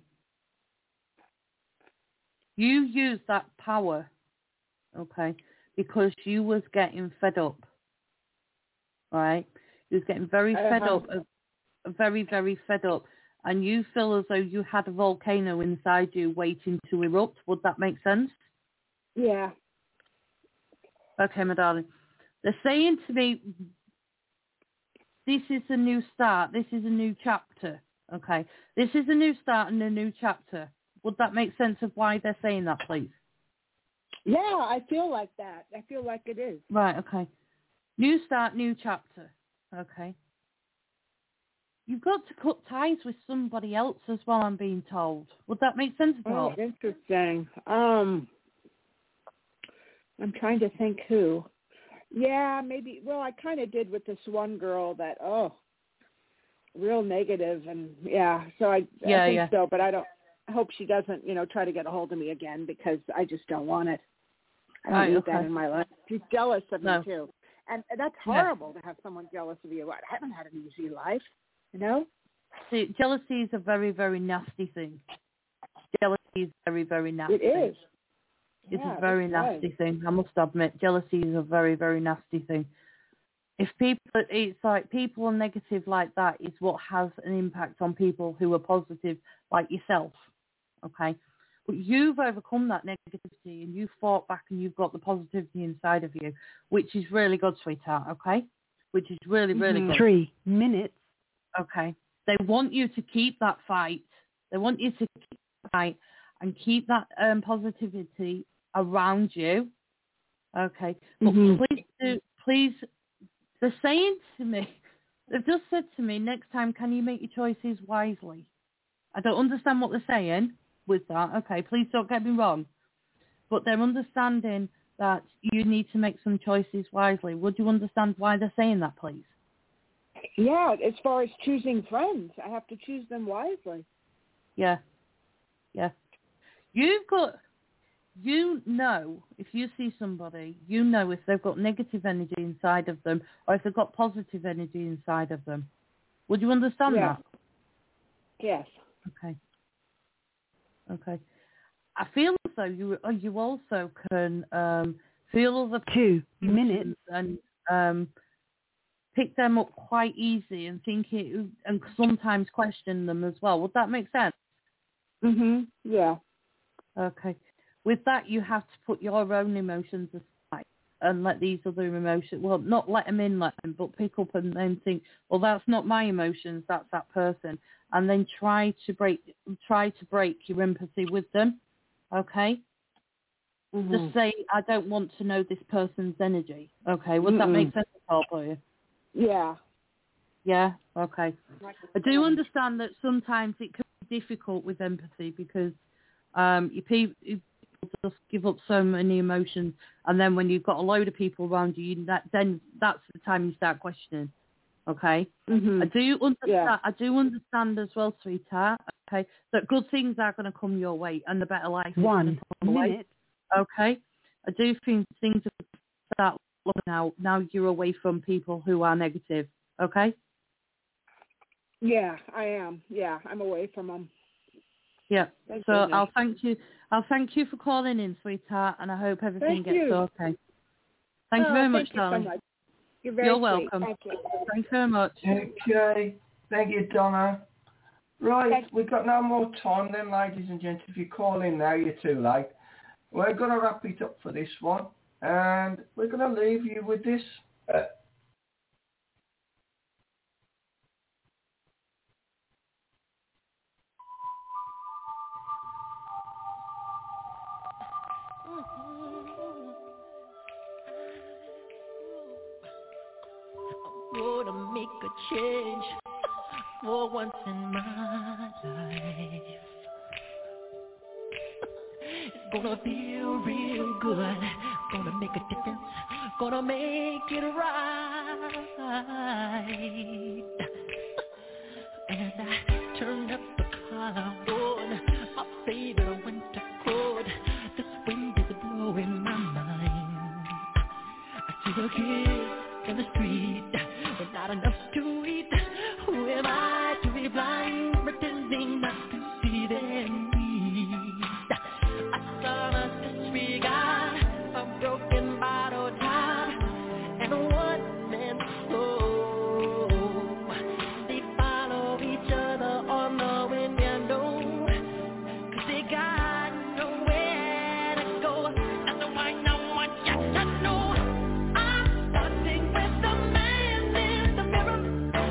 You use that power, okay, because you was getting fed up, all right? You was getting very fed up, very, very fed up, and you feel as though you had a volcano inside you waiting to erupt. Would that make sense? Yeah. Okay, my darling. They're saying to me, this is a new start. This is a new chapter. Okay. This is a new start and a new chapter. Would that make sense of why they're saying that, please? Yeah, I feel like that. I feel like it is. Right, okay. New start, new chapter. Okay. You've got to cut ties with somebody else as well, I'm being told. Would that make sense at all? Oh, interesting. I'm trying to think who. Yeah, maybe. Well, I kind of did with this one girl that, real negative, and so I think so, but I hope she doesn't, try to get a hold of me again, because I just don't want it. I don't need that in my life. She's jealous of me too. And that's horrible to have someone jealous of you. I haven't had an easy life, See, jealousy is a very, very nasty thing. Jealousy is very, very nasty. It is. It's a very nasty thing. I must admit, jealousy is a very, very nasty thing. It's like people are negative like that is what has an impact on people who are positive like yourself. Okay? But you've overcome that negativity and you've fought back and you've got the positivity inside of you, which is really good, sweetheart, okay? Which is really, really good. 3 minutes. Okay. They want you to keep that fight. They want you to keep the fight and keep that positivity around you. Okay. But please, they're saying to me, they've just said to me, next time, can you make your choices wisely? I don't understand what they're saying with that. Okay, please don't get me wrong. But they're understanding that you need to make some choices wisely. Would you understand why they're saying that, please? Yeah, as far as choosing friends, I have to choose them wisely. Yeah. You've got, if you see somebody, if they've got negative energy inside of them or if they've got positive energy inside of them. Would you understand that? Yes. Okay. I feel as though you also can feel other 2 minutes and pick them up quite easy and and sometimes question them as well. Would that make sense? Yeah. Okay. With that, you have to put your own emotions aside and let these other emotions, well, not let them, but pick up and then think, well, that's not my emotions, that's that person. And then try to break your empathy with them. Okay? Just say, I don't want to know this person's energy. Okay? Would that make sense at all for you? Yeah. Yeah? Okay. I do understand that sometimes it can be difficult with empathy because people just give up so many emotions, and then when you've got a load of people around you, then that's the time you start questioning. Okay? I do understand as well, sweetheart. Okay? That good things are going to come your way and the better life is 1 minute. Okay? I do think things are start looking out now you're away from people who are negative. Okay? Yeah, I am. Yeah, I'm away from them. Yeah. So I'll thank you. I'll thank you for calling in, sweetheart, and I hope everything gets okay. Thank you very much, darling. So much. You're welcome. Thank you. Thanks very much. Okay. Thank you, Donna. Right, we've got no more time then, ladies and gents. If you call in now, you're too late. We're going to wrap it up for this one, and we're going to leave you with this. Gonna make a change for once in my life. It's gonna feel real good. Gonna make a difference. Gonna make it right. And I turned up the collar on my favorite winter coat. This wind is blowing my mind. I see a kid in the street with not enough to eat. Who am I to be blind, pretending not to see their needs? I saw a disregard, a broken bottle top, and a one-man show. They follow each other on the window, 'cause they got nowhere to go. And the one I want you to know, I'm starting with the man in the mirror.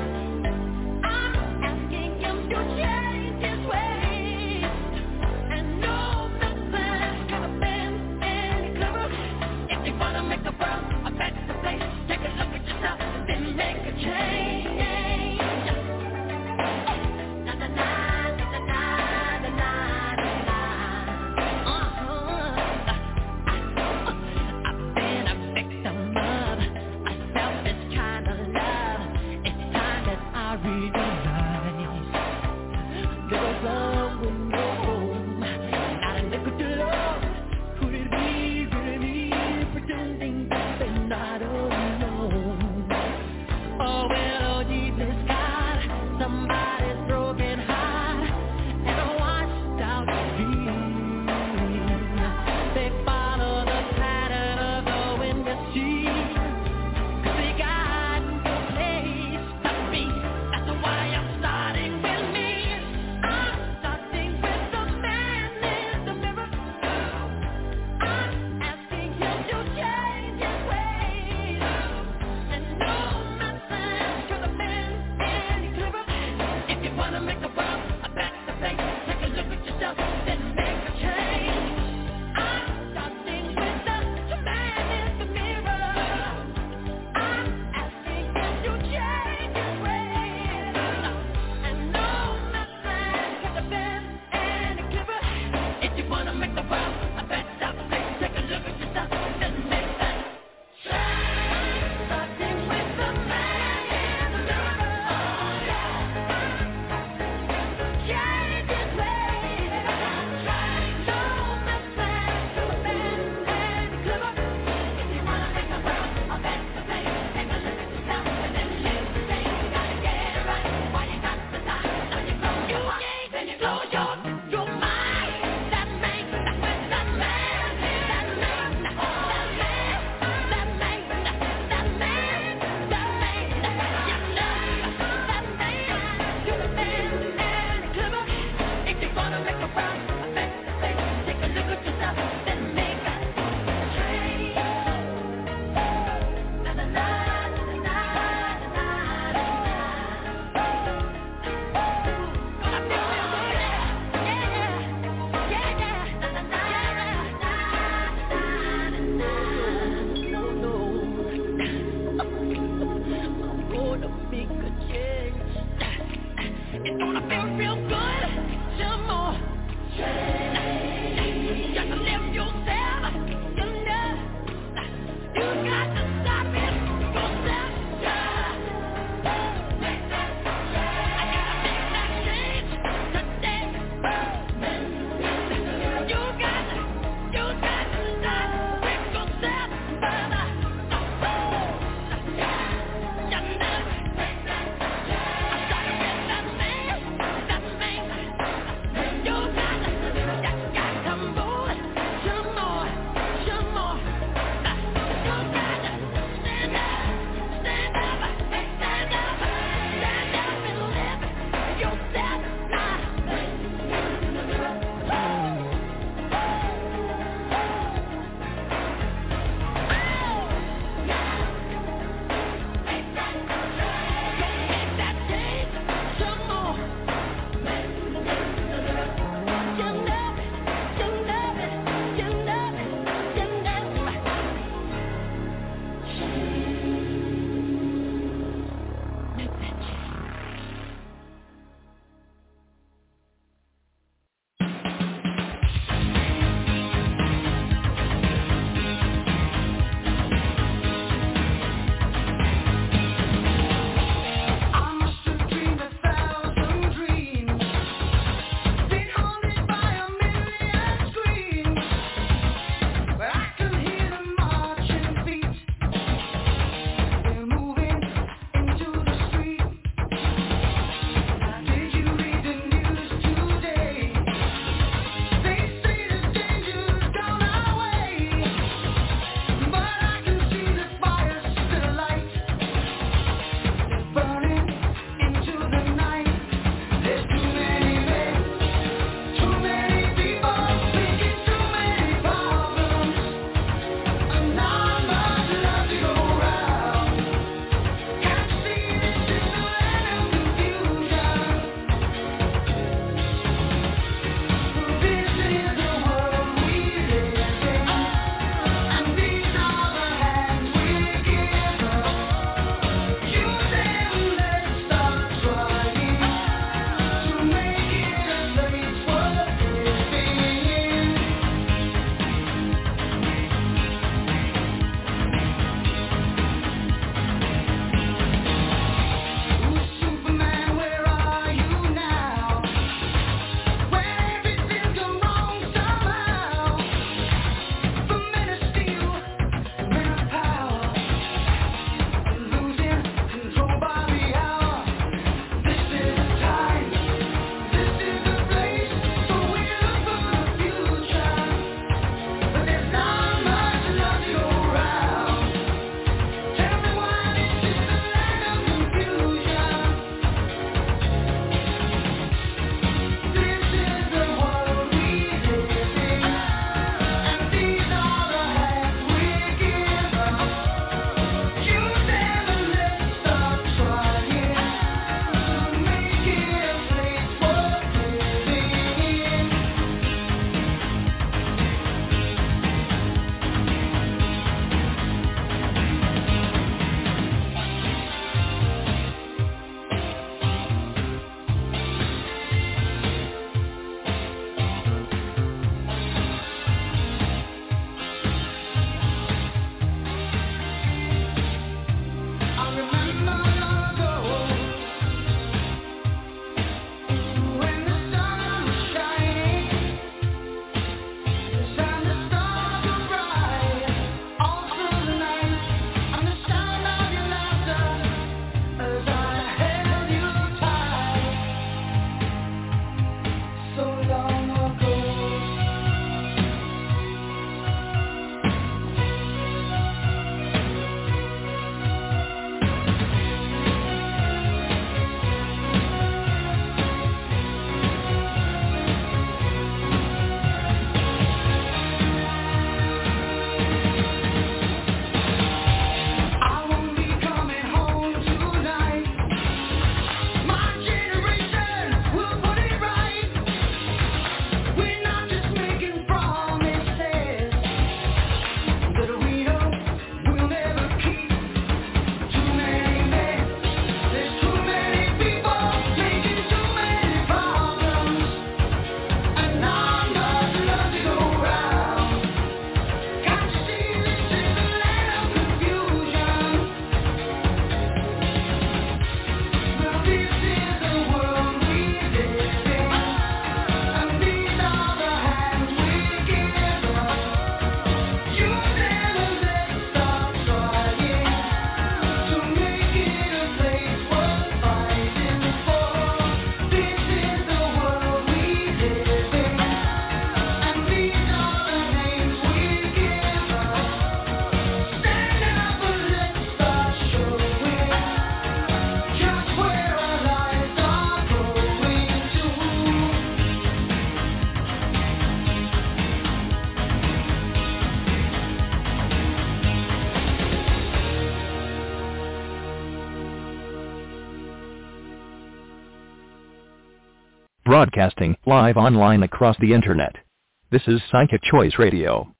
broadcasting live online across the internet. This is Psychic Choice Radio.